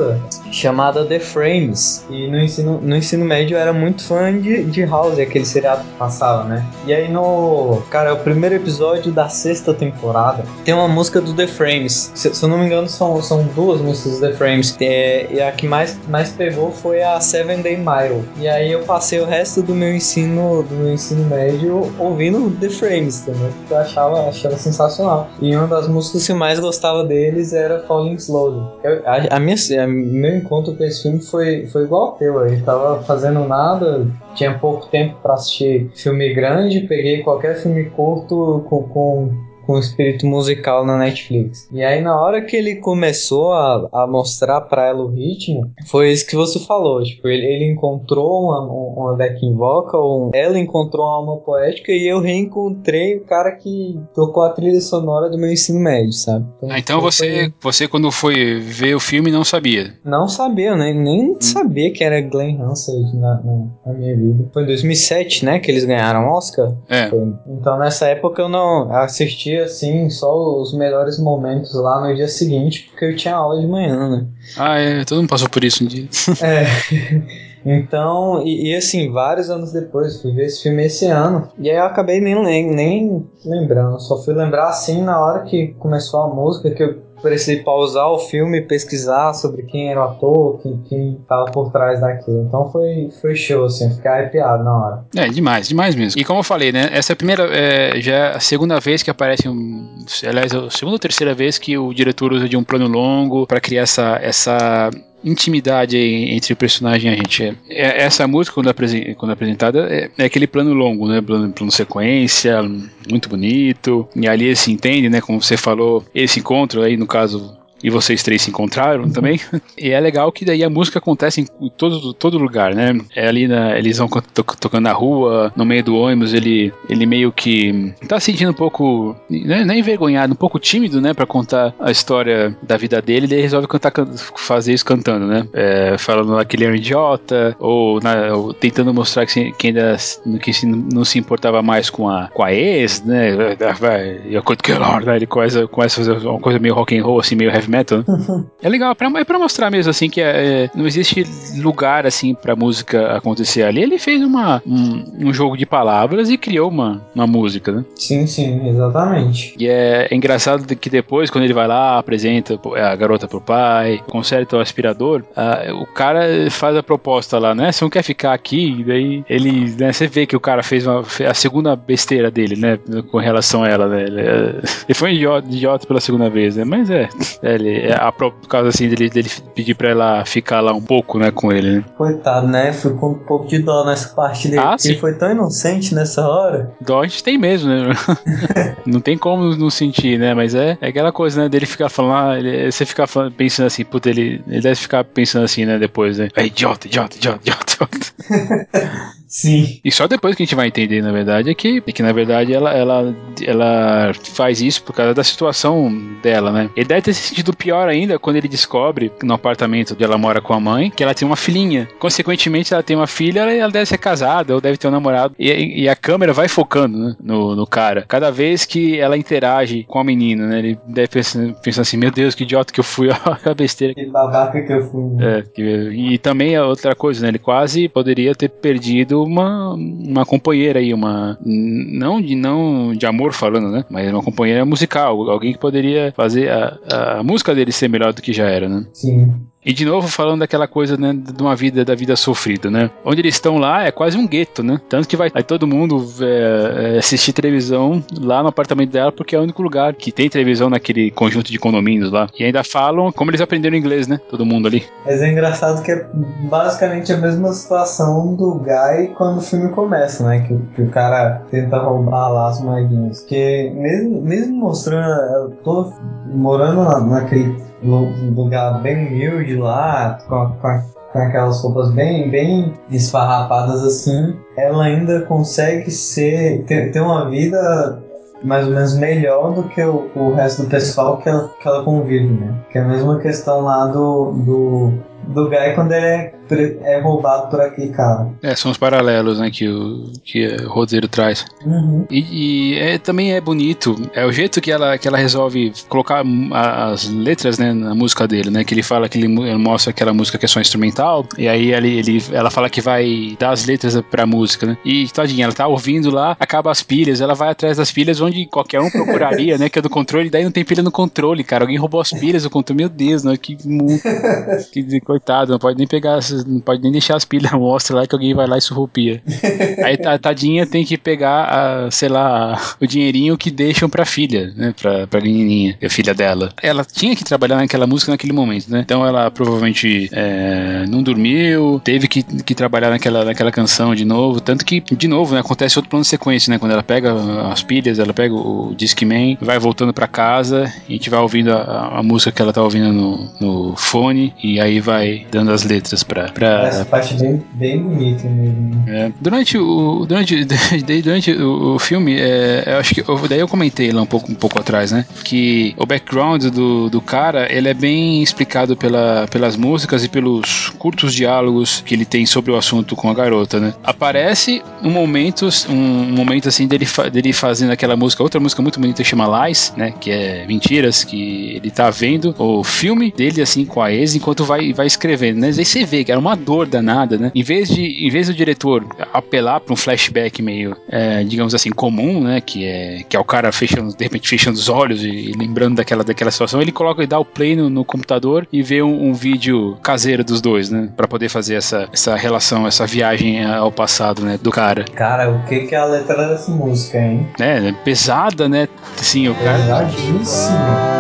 chamada The Frames. E no ensino, no ensino médio eu era muito fã de, de House, aquele seriado que passava, né? E aí no... Cara, é o primeiro episódio da sexta temporada. Tem uma música do The Frames. Se, se eu não me engano, são, são duas músicas do The Frames. É, e a que mais, mais pegou foi a Seven Day Mile. E aí eu passei o resto do meu ensino, do meu ensino médio ouvindo The Frames, entendeu? Eu achava, achava sensacional. E uma das músicas que eu mais gostava deles era Falling Slowly. Eu, a, a minha, a, meu encontro com esse filme foi, foi igual ao teu. Eu tava fazendo nada, tinha pouco tempo pra assistir filme grande, peguei qualquer filme curto com, com, com espírito musical na Netflix. E aí na hora que ele começou a, a mostrar pra ela o ritmo, foi isso que você falou, tipo, ele, ele encontrou uma, uma backing vocal, um, ela encontrou uma alma poética e eu reencontrei o cara que tocou a trilha sonora do meu ensino médio, sabe? Então, ah, então você, você quando foi ver o filme não sabia? Não sabia, né? Nem hum. sabia que era Glenn Hansard na, na, na minha vida. Foi em dois mil e sete, né, que eles ganharam Oscar. É. Foi. Então nessa época eu não assistia assim só os melhores momentos lá no dia seguinte, porque eu tinha aula de manhã, né? Ah, é, todo mundo passou por isso um dia. É. Então, e, e assim, vários anos depois, fui ver esse filme esse ano, e aí eu acabei nem, nem, nem lembrando, só fui lembrar assim na hora que começou a música, que eu precisei pausar o filme e pesquisar sobre quem era o ator, quem, quem tava por trás daquilo. Então foi, foi show, assim, ficar arrepiado na hora. É, demais, demais mesmo. E como eu falei, né, essa é a primeira, é, já é a segunda vez que aparece um, aliás, a segunda ou terceira vez que o diretor usa de um plano longo pra criar essa, essa intimidade entre o personagem e a gente. É, essa música, quando, apresen- quando apresentada, é, é aquele plano longo, né? Plano, plano sequência, muito bonito. E ali se entende, né? Como você falou, esse encontro aí, no caso, e vocês três se encontraram também. E é legal que daí a música acontece em todo, todo lugar, né? É ali na, eles vão to- tocando na rua, no meio do ônibus, ele, ele meio que tá se sentindo um pouco, né, não é envergonhado, um pouco tímido, né? Pra contar a história da vida dele, e daí resolve cantar, fazer isso cantando, né? É, falando lá que ele é um idiota, ou, na, ou tentando mostrar que, se, que ainda que se, não se importava mais com a, com a ex, né? Vai, eu conto que né? Ele começa, começa a fazer uma coisa meio rock and roll, assim, meio heavy metal. É legal, é pra, é pra mostrar mesmo, assim, que é, é, não existe lugar, assim, pra música acontecer ali. Ele fez uma, um, um jogo de palavras e criou uma, uma música, né? Sim, sim, exatamente. E é, é engraçado que depois, quando ele vai lá, apresenta a garota pro pai, conserta o aspirador, a, o cara faz a proposta lá, né? Você não quer ficar aqui? E daí ele, né, você vê que o cara fez uma, a segunda besteira dele, né? Com relação a ela, né? Ele, ele foi um idiota, idiota pela segunda vez, né? Mas é, é ele, é a, por causa assim dele, dele pedir pra ela ficar lá um pouco, né, com ele, né? Coitado, né? Fui com um pouco de dó nessa parte dele, Ah, porque sim. ele foi tão inocente nessa hora. Dó a gente tem mesmo, né? Não tem como não sentir, né? Mas é, é aquela coisa, né? Dele ficar falando, ah, ele, você ficar falando, pensando assim, puta, ele, ele deve ficar pensando assim, né? Depois, né? É idiota, idiota, idiota, idiota. Sim. E só depois que a gente vai entender, na verdade, é que, é que na verdade, ela, ela, ela faz isso por causa da situação dela, né? Ele deve ter se sentido pior ainda quando ele descobre, no apartamento onde ela mora com a mãe, que ela tem uma filhinha. Consequentemente, ela tem uma filha, ela deve ser casada, ou deve ter um namorado. E, e a câmera vai focando, né, no, no cara. Cada vez que ela interage com a menina, né? Ele deve pensar, pensar assim, meu Deus, que idiota que eu fui, a besteira. Que babaca que eu fui. É, e também a outra coisa, né? Ele quase poderia ter perdido uma, uma companheira aí, uma não de, não de amor falando, né? Mas uma companheira musical, alguém que poderia fazer a, a música dele ser melhor do que já era, né? Sim. E de novo falando daquela coisa, né, de uma vida, da vida sofrida, né? Onde eles estão lá é quase um gueto, né? Tanto que vai, vai todo mundo é, é, assistir televisão lá no apartamento dela, porque é o único lugar que tem televisão naquele conjunto de condomínios lá. E ainda falam como eles aprenderam inglês, né? Todo mundo ali. Mas é engraçado que é basicamente a mesma situação do Guy quando o filme começa, né? Que, que o cara tenta roubar lá as moedinhas. Porque mesmo, mesmo mostrando, eu tô morando na, naquele lugar bem humilde lá, com, a, com, a, com aquelas roupas bem, bem esfarrapadas assim, ela ainda consegue ser, ter, ter uma vida mais ou menos melhor do que o, o resto do pessoal que ela, que ela convive, né? Que é a mesma questão lá do, do, do Guy quando ele é, é roubado por aquele cara. É, são os paralelos, né, que o, que o roteiro traz. Uhum. E, e é, também é bonito, é o jeito que ela, que ela resolve colocar as letras, né, na música dele, né, que ele fala que ele mostra aquela música que é só instrumental, e aí ele, ele, ela fala que vai dar as letras pra música, né, e tadinha, ela tá ouvindo lá, acaba as pilhas, ela vai atrás das pilhas onde qualquer um procuraria, né, que é do controle, daí não tem pilha no controle, cara, alguém roubou as pilhas do controle, meu Deus, né, que mundo, que coitado, não pode nem pegar, não pode nem deixar as pilhas, mostra lá que alguém vai lá e surrupia. Aí a tadinha tem que pegar, a, sei lá, o dinheirinho que deixam pra filha, né, pra, pra menininha, a filha dela. Ela tinha que trabalhar naquela música naquele momento, né, então ela provavelmente é, não dormiu, teve que, que trabalhar naquela, naquela canção de novo, tanto que, de novo, né, acontece outro plano de sequência, né, quando ela pega as pilhas, ela pega o Discman, vai voltando pra casa, e a gente vai ouvindo a, a música que ela tá ouvindo no, no fone, e aí vai dando as letras pra... pra Essa parte bem, bem bonita mesmo. É, durante o durante, durante o, o filme, é, eu acho que eu, daí eu comentei lá um pouco, um pouco atrás, né, que o background do, do cara, ele é bem explicado pela, pelas músicas e pelos curtos diálogos que ele tem sobre o assunto com a garota, né. Aparece um momento, um, um momento assim dele, dele fazendo aquela música, outra música muito bonita que chama Lies, né, que é Mentiras, que ele tá vendo o filme dele assim com a ex enquanto vai, vai escrevendo, né. Aí você vê que era uma dor danada, né. Em vez de, em vez do diretor apelar para um flashback meio, é, digamos assim, comum, né, que é, que é o cara fechando, de repente fechando os olhos e, e lembrando daquela, daquela situação, ele coloca e dá o play no, no computador e vê um, um vídeo caseiro dos dois, né, para poder fazer essa, essa relação, essa viagem ao passado, né, do cara. Cara, o que que é a letra dessa música, hein? É, pesada, né, assim, o cara... Pesadíssima.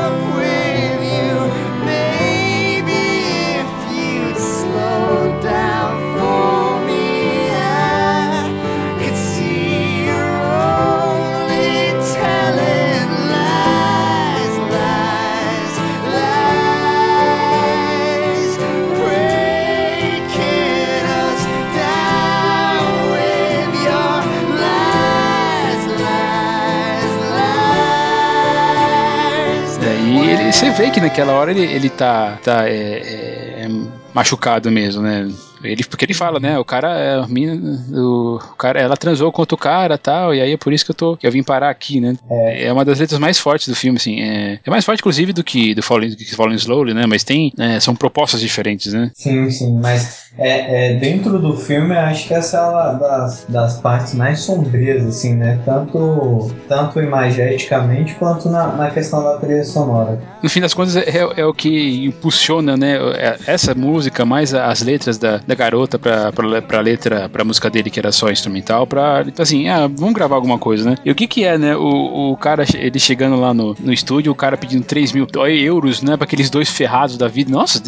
Você vê que naquela hora ele, ele tá, tá é, é, machucado mesmo, né? Ele, porque ele fala, né? O cara, é, o, o cara, ela transou com outro cara, tal, e aí é por isso que eu tô, que eu vim parar aqui, né? É, é uma das letras mais fortes do filme, assim. É, é mais forte, inclusive, do que do Falling, do que Falling Slowly, né? Mas tem, é, são propostas diferentes, né? Sim, sim, mas é, é, dentro do filme, eu acho que essa é uma das, das partes mais sombrias, assim, né? Tanto, tanto imageticamente quanto na, na questão da trilha sonora. No fim das contas, é, é o que impulsiona, né? Essa música, mais as letras da, da garota pra, pra, pra letra, pra música dele, que era só instrumental, pra, assim, ah, vamos gravar alguma coisa, né? E o que que é, né? O, o cara, ele chegando lá no, no estúdio, o cara pedindo três mil euros, né? Pra aqueles dois ferrados da vida. Nossa,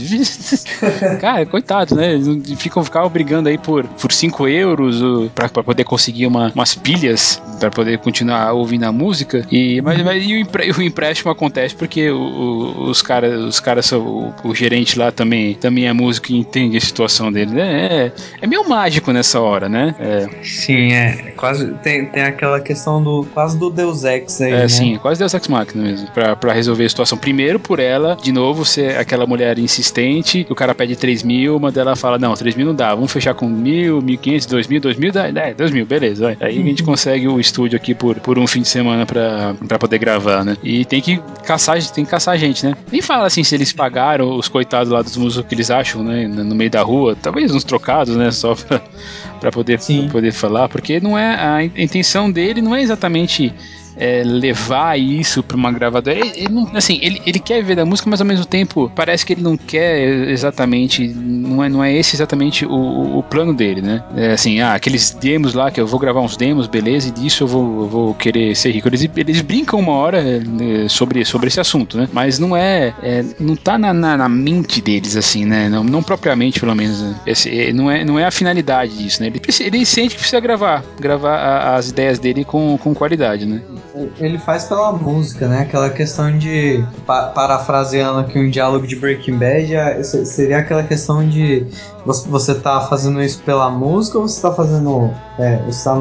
cara, coitado, né? Eles ficam, ficavam brigando aí por, por cinco euros pra, pra poder conseguir uma, umas pilhas, pra poder continuar ouvindo a música. E, mas, mas e o, empre, o empréstimo acontece porque o, o, os caras, os caras são, o, o gerente lá também, também é músico e entende a situação dele, né? É, é meio mágico nessa hora, né? É. Sim, é. Quase, tem, tem aquela questão do quase do Deus Ex aí, é, né? Sim, quase Deus Ex Machina mesmo. Pra, pra resolver a situação. Primeiro por ela, de novo, ser aquela mulher insistente, o cara pede três mil, uma dela fala, não, três mil não dá, vamos fechar com mil, mil e quinhentos, dois mil, dois mil, dá, é, dois mil, beleza. Vai. Aí a gente consegue o estúdio aqui por, por um fim de semana pra, pra poder gravar, né? E tem que caçar, tem que caçar gente, né? Nem fala assim se eles pagaram os coitados lá dos músicos que eles acham, né? No meio da rua, talvez uns trocados, né? Só pra, pra poder, pra poder falar, porque não é, a intenção dele não é exatamente é, levar isso pra uma gravadora. Ele, ele não, assim, ele, ele quer ver da música, mas ao mesmo tempo parece que ele não quer exatamente, não é, não é esse exatamente o, o plano dele, né? É assim, ah, aqueles demos lá que eu vou gravar uns demos, beleza, e disso eu vou, eu vou querer ser rico. Eles, eles brincam uma hora é, sobre, sobre esse assunto, né? Mas não é, é não tá na, na, na mente deles, assim, né? Não, não propriamente, pelo menos. Né? Esse, não, é, não é a finalidade disso, né? Ele, ele sente que precisa gravar, gravar a, as ideias dele com, com qualidade, né? Ele faz pela música, né? Aquela questão de, pa- parafraseando aqui um diálogo de Breaking Bad, a- seria aquela questão de você, você tá fazendo isso pela música ou você tá fazendo, é, você tá no,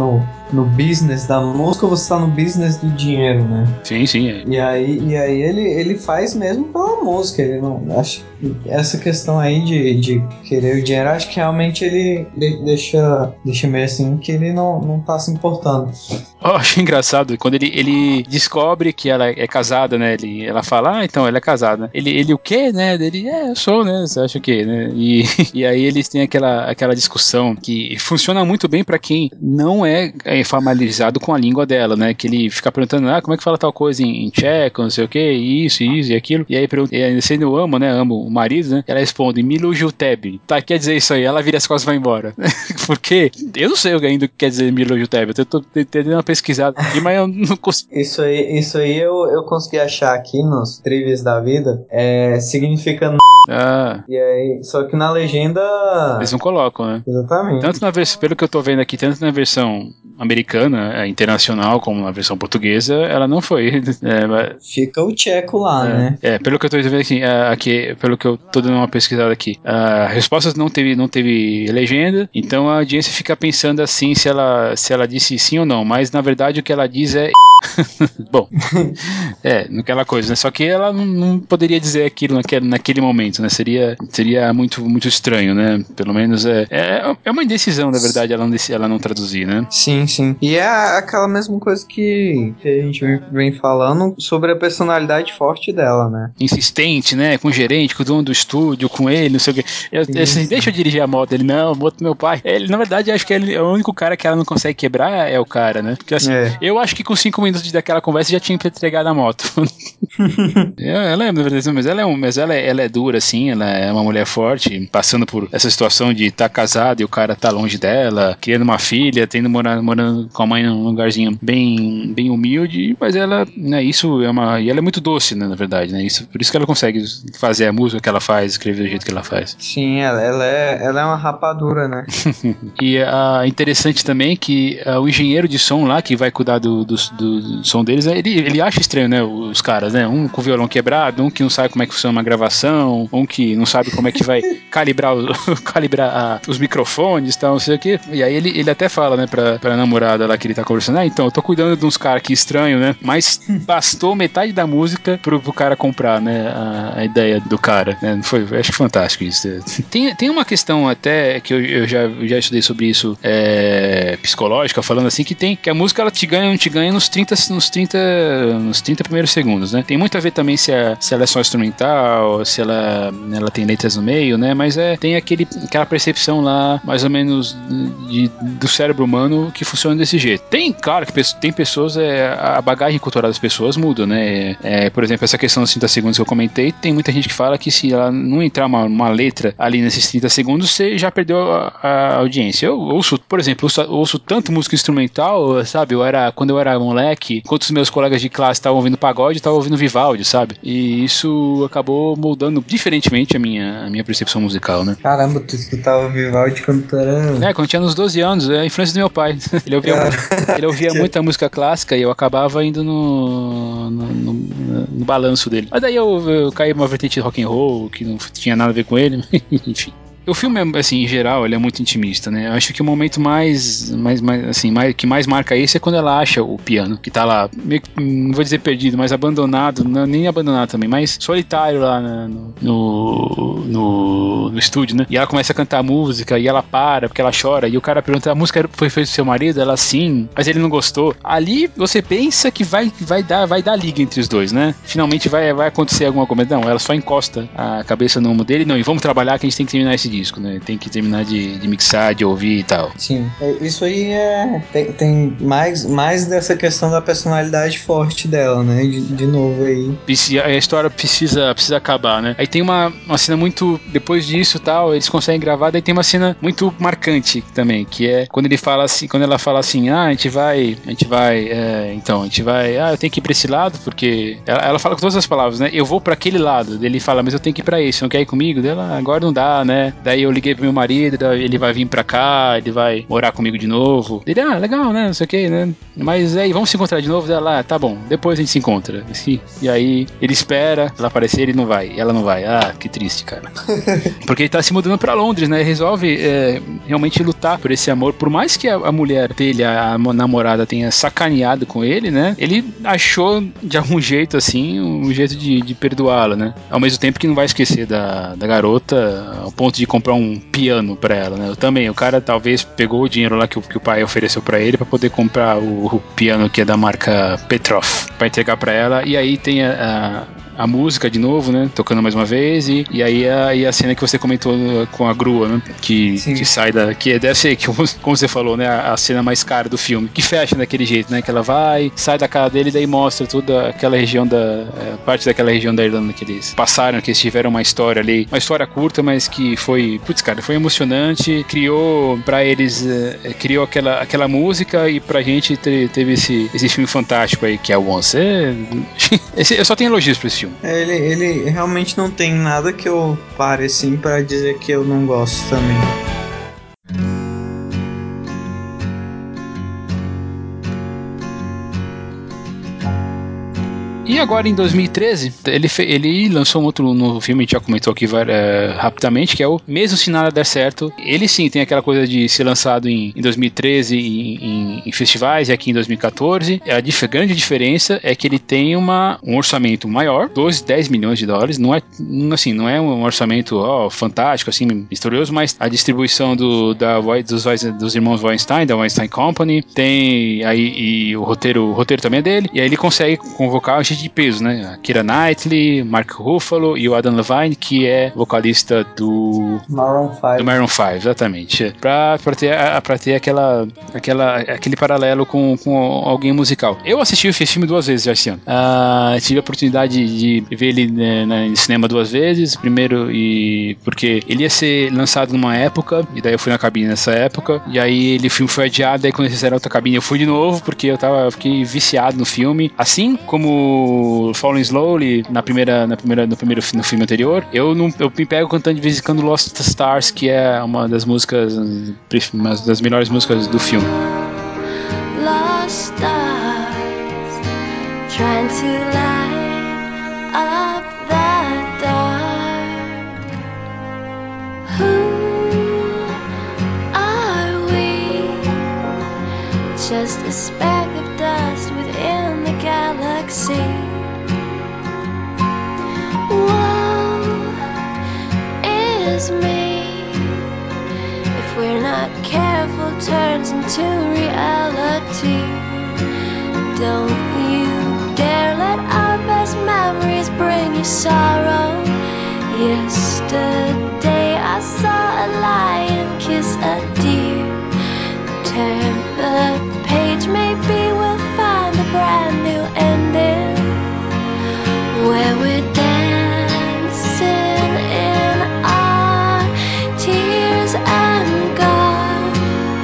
no business da música ou você tá no business do dinheiro, né? Sim, sim. É. E aí, e aí ele, ele faz mesmo pela música. Ele não, acho que essa questão aí de, de querer o dinheiro, acho que realmente ele de, deixa, deixa meio assim que ele não, não tá se importando. Eu acho engraçado quando ele, ele descobre que ela é casada, né? Ele, ela fala, ah, então ela é casada. Ele, ele o quê, né? Ele, é, eu sou, né? Você acha o quê, né? E, e aí eles têm aquela, aquela discussão que funciona muito bem pra quem não é, é familiarizado com a língua dela, né? Que ele fica perguntando, ah, como é que fala tal coisa em, em tcheco, não sei o quê, isso, isso e aquilo. E aí pergunta, e aí, você não ama, né? Amo o marido, né? Ela responde, Milo Juteb. Tá, quer dizer isso aí. Ela vira as costas e vai embora. Por quê? Eu não sei ainda o que quer dizer Milo Juteb. Eu tô tentando uma pesquisada aqui, mas eu não consigo. Isso aí, isso aí eu, eu consegui achar aqui nos trivias da vida. É, significa Ah. E aí, só que na legenda. Eles não colocam, né? Exatamente. Tanto na versão, pelo que eu tô vendo aqui, tanto na versão americana, internacional, como na versão portuguesa, ela não foi. É, mas, Fica o tcheco lá, é, né? É, pelo que eu tô vendo aqui, aqui, pelo que eu tô dando uma pesquisada aqui, a resposta não teve, não teve legenda, então a audiência fica pensando assim se ela, se ela disse sim ou não, mas na verdade o que ela diz é bom, é, naquela coisa, né? Só que ela não, não poderia dizer aquilo naquele, naquele momento, né? Seria, seria muito, muito estranho, né? Pelo menos é, é, é uma indecisão, na verdade, ela não, ela não traduzir, né? Sim, sim. E é aquela mesma coisa que, que a gente vem falando sobre a personalidade forte dela, né? Insistente, né? Com o gerente, com o dono do estúdio, com ele, não sei o quê. Eu, Sim, assim, sim. deixa eu dirigir a moto. Ele, não, moto do meu pai. Ele, na verdade, acho que ele, o único cara que ela não consegue quebrar é o cara, né? Porque assim, É. eu acho que com cinco minutos daquela conversa já tinha entregado a moto. Ela é, na verdade, mas ela é, um, mas ela é, ela é dura, assim, ela é uma mulher forte, passando por essa situação de estar tá casada e o cara tá longe dela, criando uma filha, tendo morar, morando com a mãe num lugarzinho bem, bem humilde, mas ela, né, isso é uma, e ela é muito doce, né, na verdade, né, isso, por isso que ela consegue fazer a música que ela faz, escrever do jeito que ela faz. Sim, ela, ela, é, ela é uma rapadura, né? E é uh, interessante também que uh, o engenheiro de som lá, que vai cuidar do, do, do som deles, ele, ele acha estranho, né, os caras, né, um com o violão quebrado, um que não sabe como é que funciona uma gravação, um que não sabe como é que vai calibrar, o, calibrar uh, os microfones e tal, não sei o que. E aí ele, ele até fala, né, pra, pra namorada lá que ele tá conversando, ah, então, eu tô cuidando de uns caras aqui estranhos, né, mas bastou metade da música pro, pro cara comprar, né, a, a ideia do cara, né, foi, acho que fantástico isso. Tem, tem uma questão até que eu, eu, já, eu já estudei sobre isso, é, psicológica, falando assim, que tem, que a música ela te ganha, não te ganha nos trinta, nos trinta, nos trinta primeiros segundos, né, tem muito a ver também se, a, se ela é só instrumental, se ela, ela tem letras no meio, né, mas é, tem aquele, aquela percepção lá, mais ou menos, de, do cérebro humano que funciona desse jeito. Tem, claro, que tem pessoas, é, a bagagem cultural das pessoas muda, né, é, por exemplo, essa questão dos trinta segundos que eu comentei, tem muita gente que fala que se ela não entrar uma, uma letra ali nesses trinta segundos, você já perdeu a, a audiência. Eu ouço, por exemplo, ouço, ouço tanto música instrumental, sabe, eu era, quando eu era moleque, enquanto os meus colegas de classe estavam ouvindo pagode, eu estava ouvindo Vivaldi, sabe, e isso acabou moldando diferentemente a minha, a minha percepção musical, né. Caramba, tu escutava Vivaldi quando tu era... É, quando eu tinha uns doze anos, é a influência do meu pai. Ele ouvia, ele ouvia muita música clássica e eu acabava indo no, no, no, no balanço dele. Mas daí eu, eu caí numa vertente de rock and roll, que não tinha nada a ver com ele, enfim. O filme, assim, em geral, ele é muito intimista, né? Eu acho que o momento mais, mais, mais assim, mais, que mais marca isso é quando ela acha o piano, que tá lá, meio, não vou dizer perdido, mas abandonado, não, nem abandonado também, mas solitário lá no, no, no, no estúdio, né? E ela começa a cantar a música e ela para, porque ela chora, e o cara pergunta, a música foi feita do seu marido? Ela, sim, mas ele não gostou. Ali, você pensa que vai, vai, dar, vai dar liga entre os dois, né? Finalmente vai, vai acontecer alguma coisa. Não, ela só encosta a cabeça no ombro dele, não, e vamos trabalhar que a gente tem que terminar esse disco, né? Tem que terminar de, de mixar, de ouvir e tal. Sim, isso aí é... Tem, tem mais, mais dessa questão da personalidade forte dela, né? De, de novo aí. A história precisa, precisa acabar, né? Aí tem uma, uma cena muito... Depois disso tal, eles conseguem gravar, daí tem uma cena muito marcante também, que é quando ele fala assim, quando ela fala assim, ah, a gente vai... A gente vai... É, então, a gente vai... Ah, eu tenho que ir pra esse lado, porque... Ela, ela fala com todas as palavras, né? Eu vou pra aquele lado. Ele fala, mas eu tenho que ir pra esse, não quer ir comigo? Dela, agora não dá, né? daí eu liguei pro meu marido, daí ele vai vir pra cá, ele vai morar comigo de novo. Ele, ah, legal, né, não sei o que, né, mas aí, vamos se encontrar de novo? Ela, ah, tá bom, depois a gente se encontra. E aí, ele espera ela aparecer, ele não vai, e ela não vai. Ah, que triste, cara. Porque ele tá se mudando pra Londres, né, ele resolve é, realmente lutar por esse amor, por mais que a, a mulher dele, a, a namorada, tenha sacaneado com ele, né, ele achou de algum jeito, assim, um jeito de, de perdoá-la, né, ao mesmo tempo que não vai esquecer da, da garota, ao ponto de comprar um piano pra ela, né, eu também, o cara talvez pegou o dinheiro lá que o, que o pai ofereceu pra ele pra poder comprar o, o piano que é da marca Petrov, pra entregar pra ela, e aí tem a, a a música de novo, né, tocando mais uma vez, e, e aí a, e a cena que você comentou com a grua, né, que, que sai da, que deve ser, que, como você falou, né, a, a cena mais cara do filme, que fecha daquele jeito, né, que ela vai, sai da cara dele e daí mostra toda aquela região da, é, parte daquela região da Irlanda que eles passaram, que eles tiveram uma história ali, uma história curta, mas que foi, putz, cara, foi emocionante, criou pra eles, é, criou aquela, aquela música, e pra gente te, teve esse, esse filme fantástico aí, que é o Once. É, esse, eu só tenho elogios pra esse filme. Ele, ele realmente não tem nada que eu pare assim pra dizer que eu não gosto também. E agora em dois mil e treze, ele, fe, ele lançou um outro novo filme, a gente já comentou aqui é, rapidamente, que é o Mesmo Se Nada Der Certo. Ele sim tem aquela coisa de ser lançado em, em dois mil e treze em, em, em festivais, e aqui em dois mil e catorze. A dif- grande diferença é que ele tem uma, um orçamento maior, doze, dez milhões de dólares. Não é, assim, não é um orçamento ó, fantástico, assim, misterioso, mas a distribuição do, da, dos, dos irmãos Weinstein, da Weinstein Company, tem aí, e o roteiro, o roteiro também é dele, e aí ele consegue convocar a gente de peso, né? A Keira Knightley, Mark Ruffalo e o Adam Levine, que é vocalista do Maroon five. Do Maroon five, exatamente. Pra, pra, ter, pra ter aquela, aquela, aquele paralelo com, com alguém musical. Eu assisti esse filme duas vezes já esse ano. Uh, tive a oportunidade de ver ele né, no cinema duas vezes. Primeiro, e porque ele ia ser lançado numa época, e daí eu fui na cabine nessa época, e aí ele, o filme foi adiado, aí quando eles fizeram outra cabine eu fui de novo, porque eu tava, eu fiquei viciado no filme. Assim como Falling Slowly na primeira, na primeira, no primeiro no filme anterior, eu, não, eu me pego cantando de vez em quando Lost Stars, que é uma das músicas, uma das melhores músicas do filme. Lost stars, trying to light up the dark. Who are we? Just a speck of dust within the galaxy. Woe is me if we're not careful, turns into reality. Don't you dare let our best memories bring you sorrow. Yesterday I saw a lion kiss a deer. Turn the page, maybe we'll find a brand new ending where we're dancing in our tears and God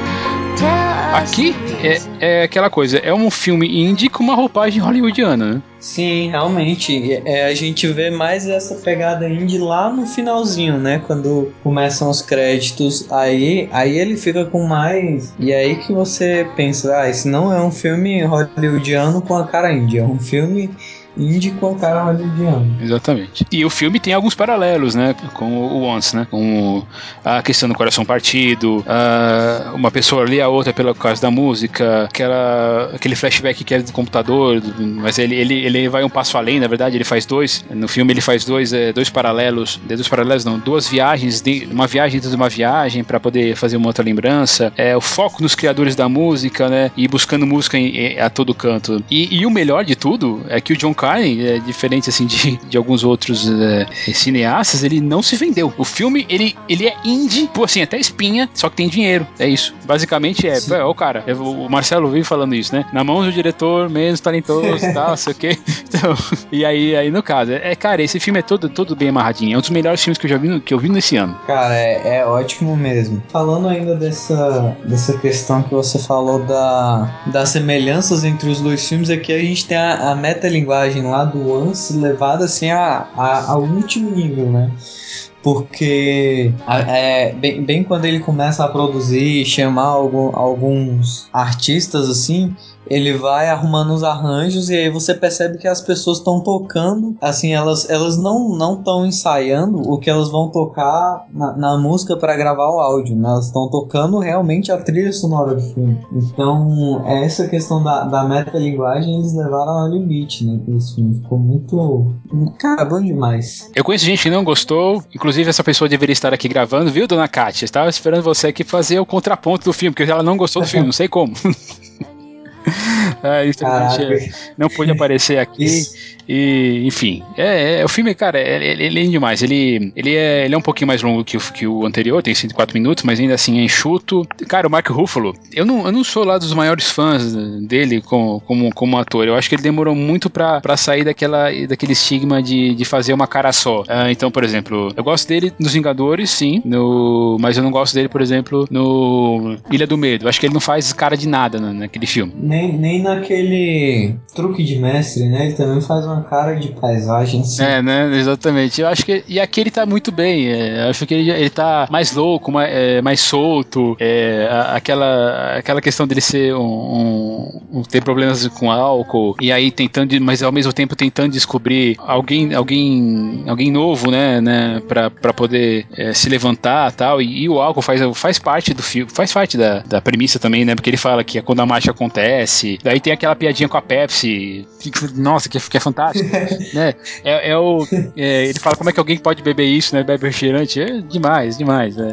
tell us. Aqui é, é aquela coisa, é um filme indie com uma roupagem hollywoodiana, né? Sim, realmente. É, a gente vê mais essa pegada indie lá no finalzinho, né? Quando começam os créditos, aí, aí ele fica com mais. E aí que você pensa, ah, esse não é um filme hollywoodiano com a cara indie, é um filme indie com a cara hollywoodiana. Exatamente. E o filme tem alguns paralelos, né, com o Once, né, com a questão do coração partido, a, uma pessoa ali, a outra pela causa da música, aquela, aquele flashback que é do computador, mas ele, ele, ele vai um passo além, na verdade, ele faz dois, no filme ele faz dois, é, dois paralelos, dois paralelos não, duas viagens, de, uma viagem dentro de uma viagem para poder fazer uma outra lembrança, é, o foco nos criadores da música, né, e buscando música em, em, a todo canto. E, e o melhor de tudo é que o John Carney, é diferente assim de, de alguns outros é, cineastas, ele não se vendeu. O filme, ele, ele é indie, pô, assim, até espinha, só que tem dinheiro. É isso. Basicamente é, pô, é o cara. É, o Marcelo vive falando isso, né? Na mão do diretor, menos talentoso e tal, sei o quê. Então, e aí, aí, no caso, é, cara, esse filme é todo, todo bem amarradinho. É um dos melhores filmes que eu já vi, que eu vi nesse ano. Cara, é, é ótimo mesmo. Falando ainda dessa, dessa questão que você falou da, das semelhanças entre os dois filmes, aqui a gente tem a, a metalinguagem lá do Once levada assim a, a, ao último nível, né? porque é, bem, bem quando ele começa a produzir e chamar algum, alguns artistas assim, ele vai arrumando os arranjos e aí você percebe que as pessoas estão tocando, assim, elas, elas não não estão ensaiando o que elas vão tocar na, na música para gravar o áudio, né? Elas estão tocando realmente a trilha sonora do filme. Então, essa questão da, da metalinguagem eles levaram ao limite, né? Esse filme ficou muito... Cara, bom demais. Eu conheço gente que não gostou, inclusive essa pessoa deveria estar aqui gravando, viu, dona Kátia? Estava esperando você aqui fazer o contraponto do filme, porque ela não gostou do filme, não sei como. Ah, infelizmente não pôde aparecer aqui. Isso. E, enfim, é, é, o filme, cara, ele, ele é demais. Ele, ele, é, ele é um pouquinho mais longo que o, que o anterior, tem cento e quatro minutos, mas ainda assim é enxuto. Cara, o Mark Ruffalo, eu não, eu não sou lá dos maiores fãs dele como, como, como ator. Eu acho que ele demorou muito pra, pra sair daquela, daquele estigma de, de fazer uma cara só. Ah, então, por exemplo, eu gosto dele nos Vingadores, sim, no, mas eu não gosto dele, por exemplo, no Ilha do Medo. Eu acho que ele não faz cara de nada na, naquele filme. Nem, nem naquele Truque de Mestre, né? Ele também faz uma cara de paisagem, assim. É, né? Exatamente. Eu acho que... E aqui ele tá muito bem. É, eu acho que ele, ele tá mais louco, mais, é, mais solto. É, aquela, aquela questão dele ser um, um, um... ter problemas com álcool. E aí tentando... Mas ao mesmo tempo tentando descobrir alguém... Alguém, alguém novo, né? né pra, pra poder é, se levantar e tal. E, e o álcool faz, faz parte do filme. Faz parte da, da premissa também, né? Porque ele fala que é quando a marcha acontece. Daí tem aquela piadinha com a Pepsi. Nossa, que, que é fantástico. Né? É, é o, é, ele fala como é que alguém pode beber isso, né? Bebe refrigerante. É demais, demais, né?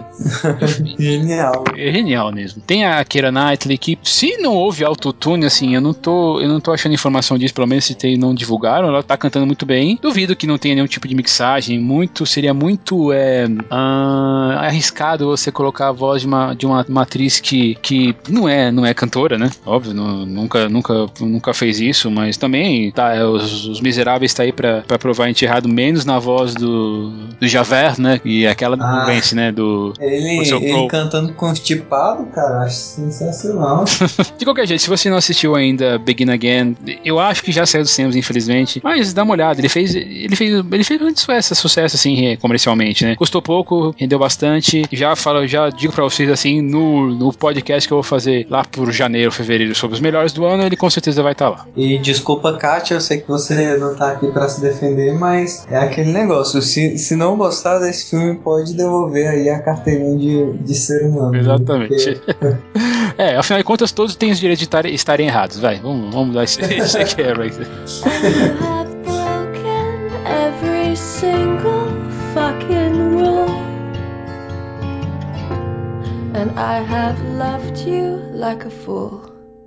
Genial. É genial mesmo. Tem a Keira Knightley, que se não houve autotune, assim, eu não tô, eu não tô achando informação disso, pelo menos se tem, não divulgaram, ela tá cantando muito bem. Duvido que não tenha nenhum tipo de mixagem. Muito, seria muito é, uh, arriscado você colocar a voz de uma, de uma, uma atriz que, que não é, não é cantora, né? Óbvio, não, nunca, nunca, nunca fez isso, mas também tá, os, os Miseráveis tá aí pra, pra provar enterrado, menos na voz do, do Javert, né? E aquela Ah, convence, né? Do ele, ele cantando constipado, cara, acho sensacional. De qualquer jeito, se você não assistiu ainda Begin Again, eu acho que já saiu dos cinemas, infelizmente, mas dá uma olhada, ele fez ele fez, ele fez muito sucesso, sucesso assim, comercialmente, né? Custou pouco, rendeu bastante. Já falo, já digo pra vocês assim, no, no podcast que eu vou fazer lá por janeiro, fevereiro, sobre os melhores do ano, ele com certeza vai estar lá. E desculpa, Kátia, eu sei que você não tá aqui pra se defender, mas é aquele negócio, se, se não gostar desse filme, pode devolver aí a carteirinha de, de ser humano. Exatamente. Porque... é, afinal de contas, todos têm os direitos de tar, estarem errados. Vai, vamos, vamos dar esse, esse quebra aí. Every single fucking rule, and I have loved you like a fool.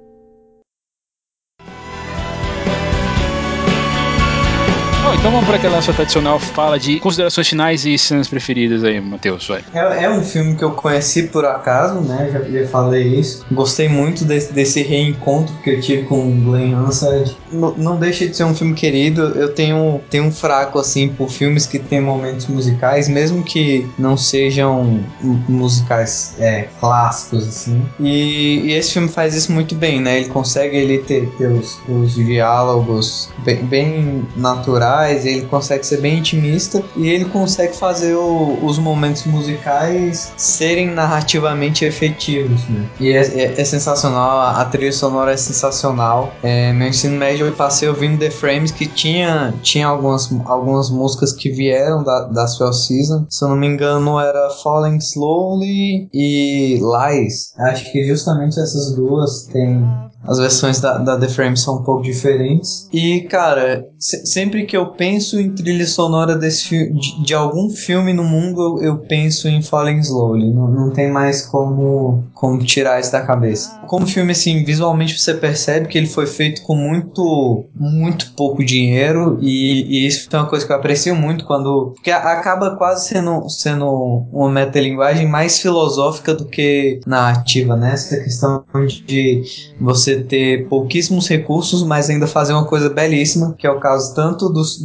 Oh, então vamos para aquela sua tradicional fala de considerações finais e cenas preferidas aí, Matheus. Vai. É, é um filme que eu conheci por acaso, né? Já, já falei isso. Gostei muito desse, desse reencontro que eu tive com o Glenn Hansard. Não, não deixa de ser um filme querido. Eu tenho, tenho um fraco, assim, por filmes que tem momentos musicais, mesmo que não sejam musicais é, clássicos, assim. E, e esse filme faz isso muito bem, né? Ele consegue ele ter, ter os, os diálogos bem, bem naturais. Ele consegue ser bem intimista e ele consegue fazer o, os momentos musicais serem narrativamente efetivos, né? E é, é, é sensacional, a, a trilha sonora é sensacional. É, meu ensino médio eu passei ouvindo The Frames, que tinha, tinha algumas, algumas músicas que vieram da, da Swell Season. Se eu não me engano era Falling Slowly e Lies. Acho que justamente essas duas têm... As versões da, da The Frame são um pouco diferentes. E, cara, se, sempre que eu penso em trilha sonora desse, de, de algum filme no mundo, eu, eu penso em Falling Slowly. Não, não tem mais como, como tirar isso da cabeça. Como filme, assim, visualmente você percebe que ele foi feito com muito, muito pouco dinheiro. E, e isso é uma coisa que eu aprecio muito quando... Porque acaba quase sendo, sendo uma metalinguagem mais filosófica do que narrativa, né? Essa questão de você ter pouquíssimos recursos, mas ainda fazer uma coisa belíssima, que é o caso tanto do,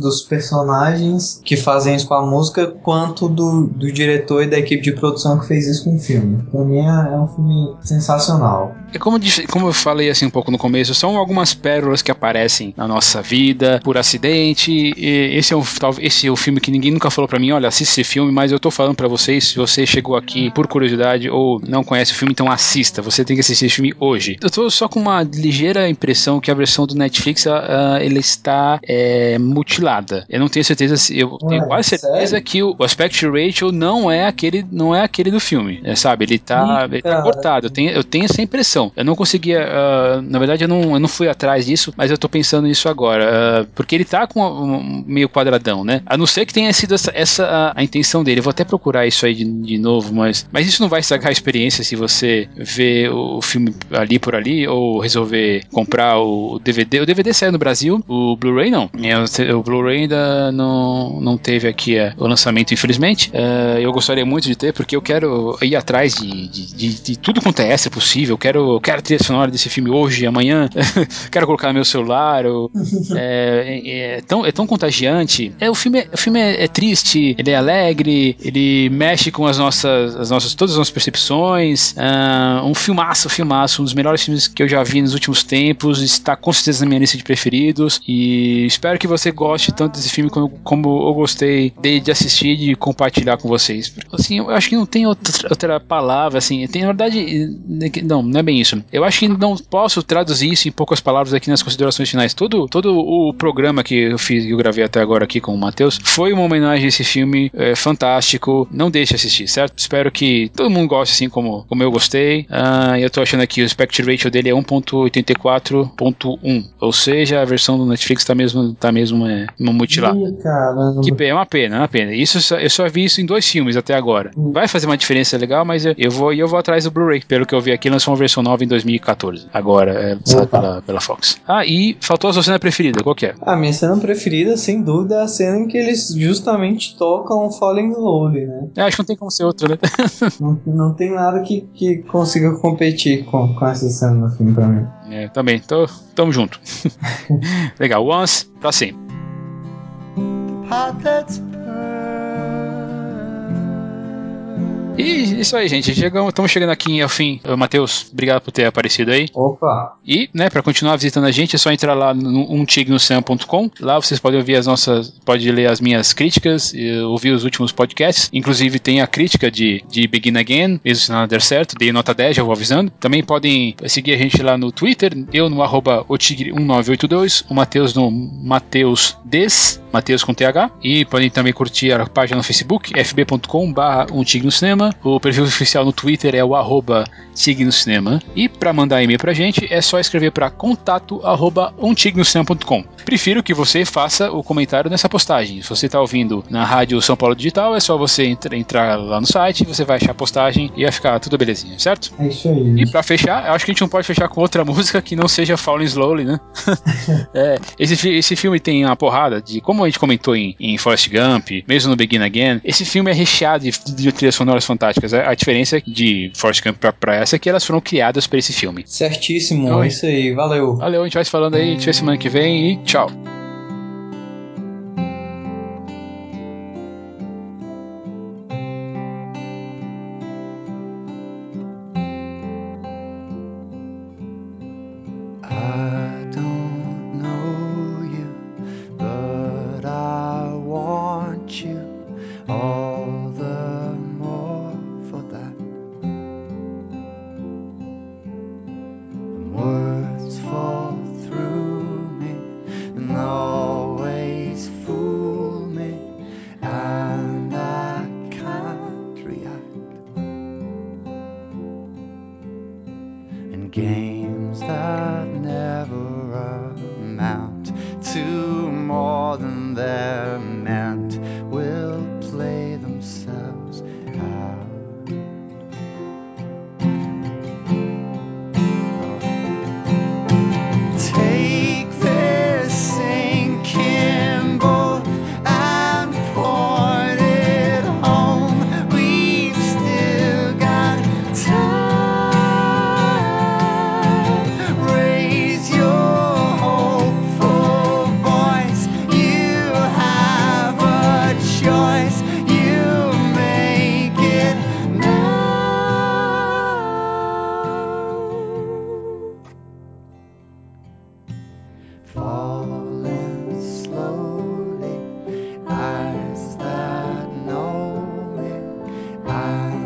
dos personagens que fazem isso com a música, quanto do, do diretor e da equipe de produção que fez isso com o filme. Pra mim é, é um filme sensacional. É como, como eu falei assim um pouco no começo, são algumas pérolas que aparecem na nossa vida por acidente. E esse é um, esse é o filme que ninguém nunca falou pra mim, olha, assiste esse filme, mas eu tô falando pra vocês, se você chegou aqui por curiosidade ou não conhece o filme, então assista, você tem que assistir esse filme hoje. Eu tô só com uma ligeira impressão que a versão do Netflix, uh, ela está é, mutilada. Eu não tenho certeza, se eu Ué, tenho quase certeza sério? que o, o aspect ratio não é aquele, não é aquele do filme, é, sabe? Ele tá, Ih, ele tá cara. cortado, eu tenho, eu tenho essa impressão. Eu não conseguia, uh, na verdade eu não, eu não fui atrás disso, mas eu tô pensando nisso agora, uh, porque ele tá com um, meio quadradão, né? A não ser que tenha sido essa, essa a, a intenção dele. Eu vou até procurar isso aí de, de novo, mas, mas isso não vai estragar a experiência se você ver o filme ali por ali ou resolver comprar o D V D. O D V D saiu no Brasil, o Blu-ray não. É, o Blu-ray ainda não, não teve aqui é, o lançamento, infelizmente. Uh, eu gostaria muito de ter, porque eu quero ir atrás de, de, de, de tudo quanto é extra possível. Eu quero, eu quero a trilha sonora desse filme hoje, amanhã. Quero colocar no meu celular. Eu, é, é, é, tão, é tão contagiante. É, o filme, é, o filme é, é triste, ele é alegre, ele mexe com as nossas, as nossas todas as nossas percepções. Uh, um filmaço, filmaço, um dos melhores filmes que eu já vi nos últimos tempos. Está com certeza na minha lista de preferidos. E espero que você goste tanto desse filme como, como eu gostei de, de assistir e de compartilhar com vocês. Assim, eu acho que não tem outra, outra palavra, assim, tem, na verdade, não, não é bem isso. Eu acho que não posso traduzir isso em poucas palavras aqui nas considerações finais. Todo, todo o programa que eu fiz, que eu gravei até agora aqui com o Matheus, foi uma homenagem a esse filme, é, fantástico. Não deixe de assistir, certo? Espero que todo mundo goste assim como, como eu gostei. Uh, eu tô achando aqui o aspect ratio dele é um ponto oitenta e quatro ponto um, ou seja, a versão do Netflix tá mesmo, tá mesmo é, mutilada. Ih, caramba. Que pena, é uma pena, é uma pena. Isso, eu só vi isso em dois filmes até agora. Vai fazer uma diferença legal, mas eu, eu vou eu vou atrás do Blu-ray. Pelo que eu vi aqui, lançou uma versão nova em dois mil e quatorze. Agora, é lançada pela, pela Fox. Ah, e faltou a sua cena preferida, qual que é? A minha cena preferida, sem dúvida, é a cena em que eles justamente tocam Falling Slowly, né? Eu acho que não tem como ser outra, né? não, não tem nada que, que consiga competir com, com essa cena no filme pra mim. É, também. Tô, tamo junto. Legal. Once, pra sempre. E isso aí, gente. Chegamos, estamos chegando aqui ao fim. Matheus, obrigado por ter aparecido aí. Opa! E, né, para continuar visitando a gente, é só entrar lá no um tig no cinema ponto com. Lá vocês podem ouvir as nossas, pode ler as minhas críticas, ouvir os últimos podcasts. Inclusive tem a crítica de, de Begin Again, mesmo se nada der certo. Dei nota dez, já vou avisando. Também podem seguir a gente lá no Twitter, eu no arroba otigre um nove oito dois, o Matheus no Matheus Des, Matheus com T H. E podem também curtir a página no Facebook, f b ponto com barra um tig no cinema. O perfil oficial no Twitter é o arroba tig no cinema. E para mandar e-mail pra gente, é só escrever para contato arroba um tig no cinema ponto com. Prefiro que você faça o comentário nessa postagem. Se você está ouvindo na rádio São Paulo Digital, é só você entra, entrar lá no site, você vai achar a postagem e vai ficar tudo belezinha, certo? É isso aí. E pra fechar, eu acho que a gente não pode fechar com outra música que não seja Falling Slowly, né? é, esse, esse filme tem uma porrada de, como a gente comentou em, em Forrest Gump, mesmo no Begin Again, esse filme é recheado de, de trilhas sonoras fantásticas. A, a diferença de Forrest Gump pra, pra essa é que elas foram criadas pra esse filme. Certíssimo, Então, é isso aí, valeu. Valeu, a gente vai se falando aí, a gente vê semana que vem e tchau. Games that never amount to more than they're meant will play themselves out. Take this sinking boat and point it home. We've still got time. night.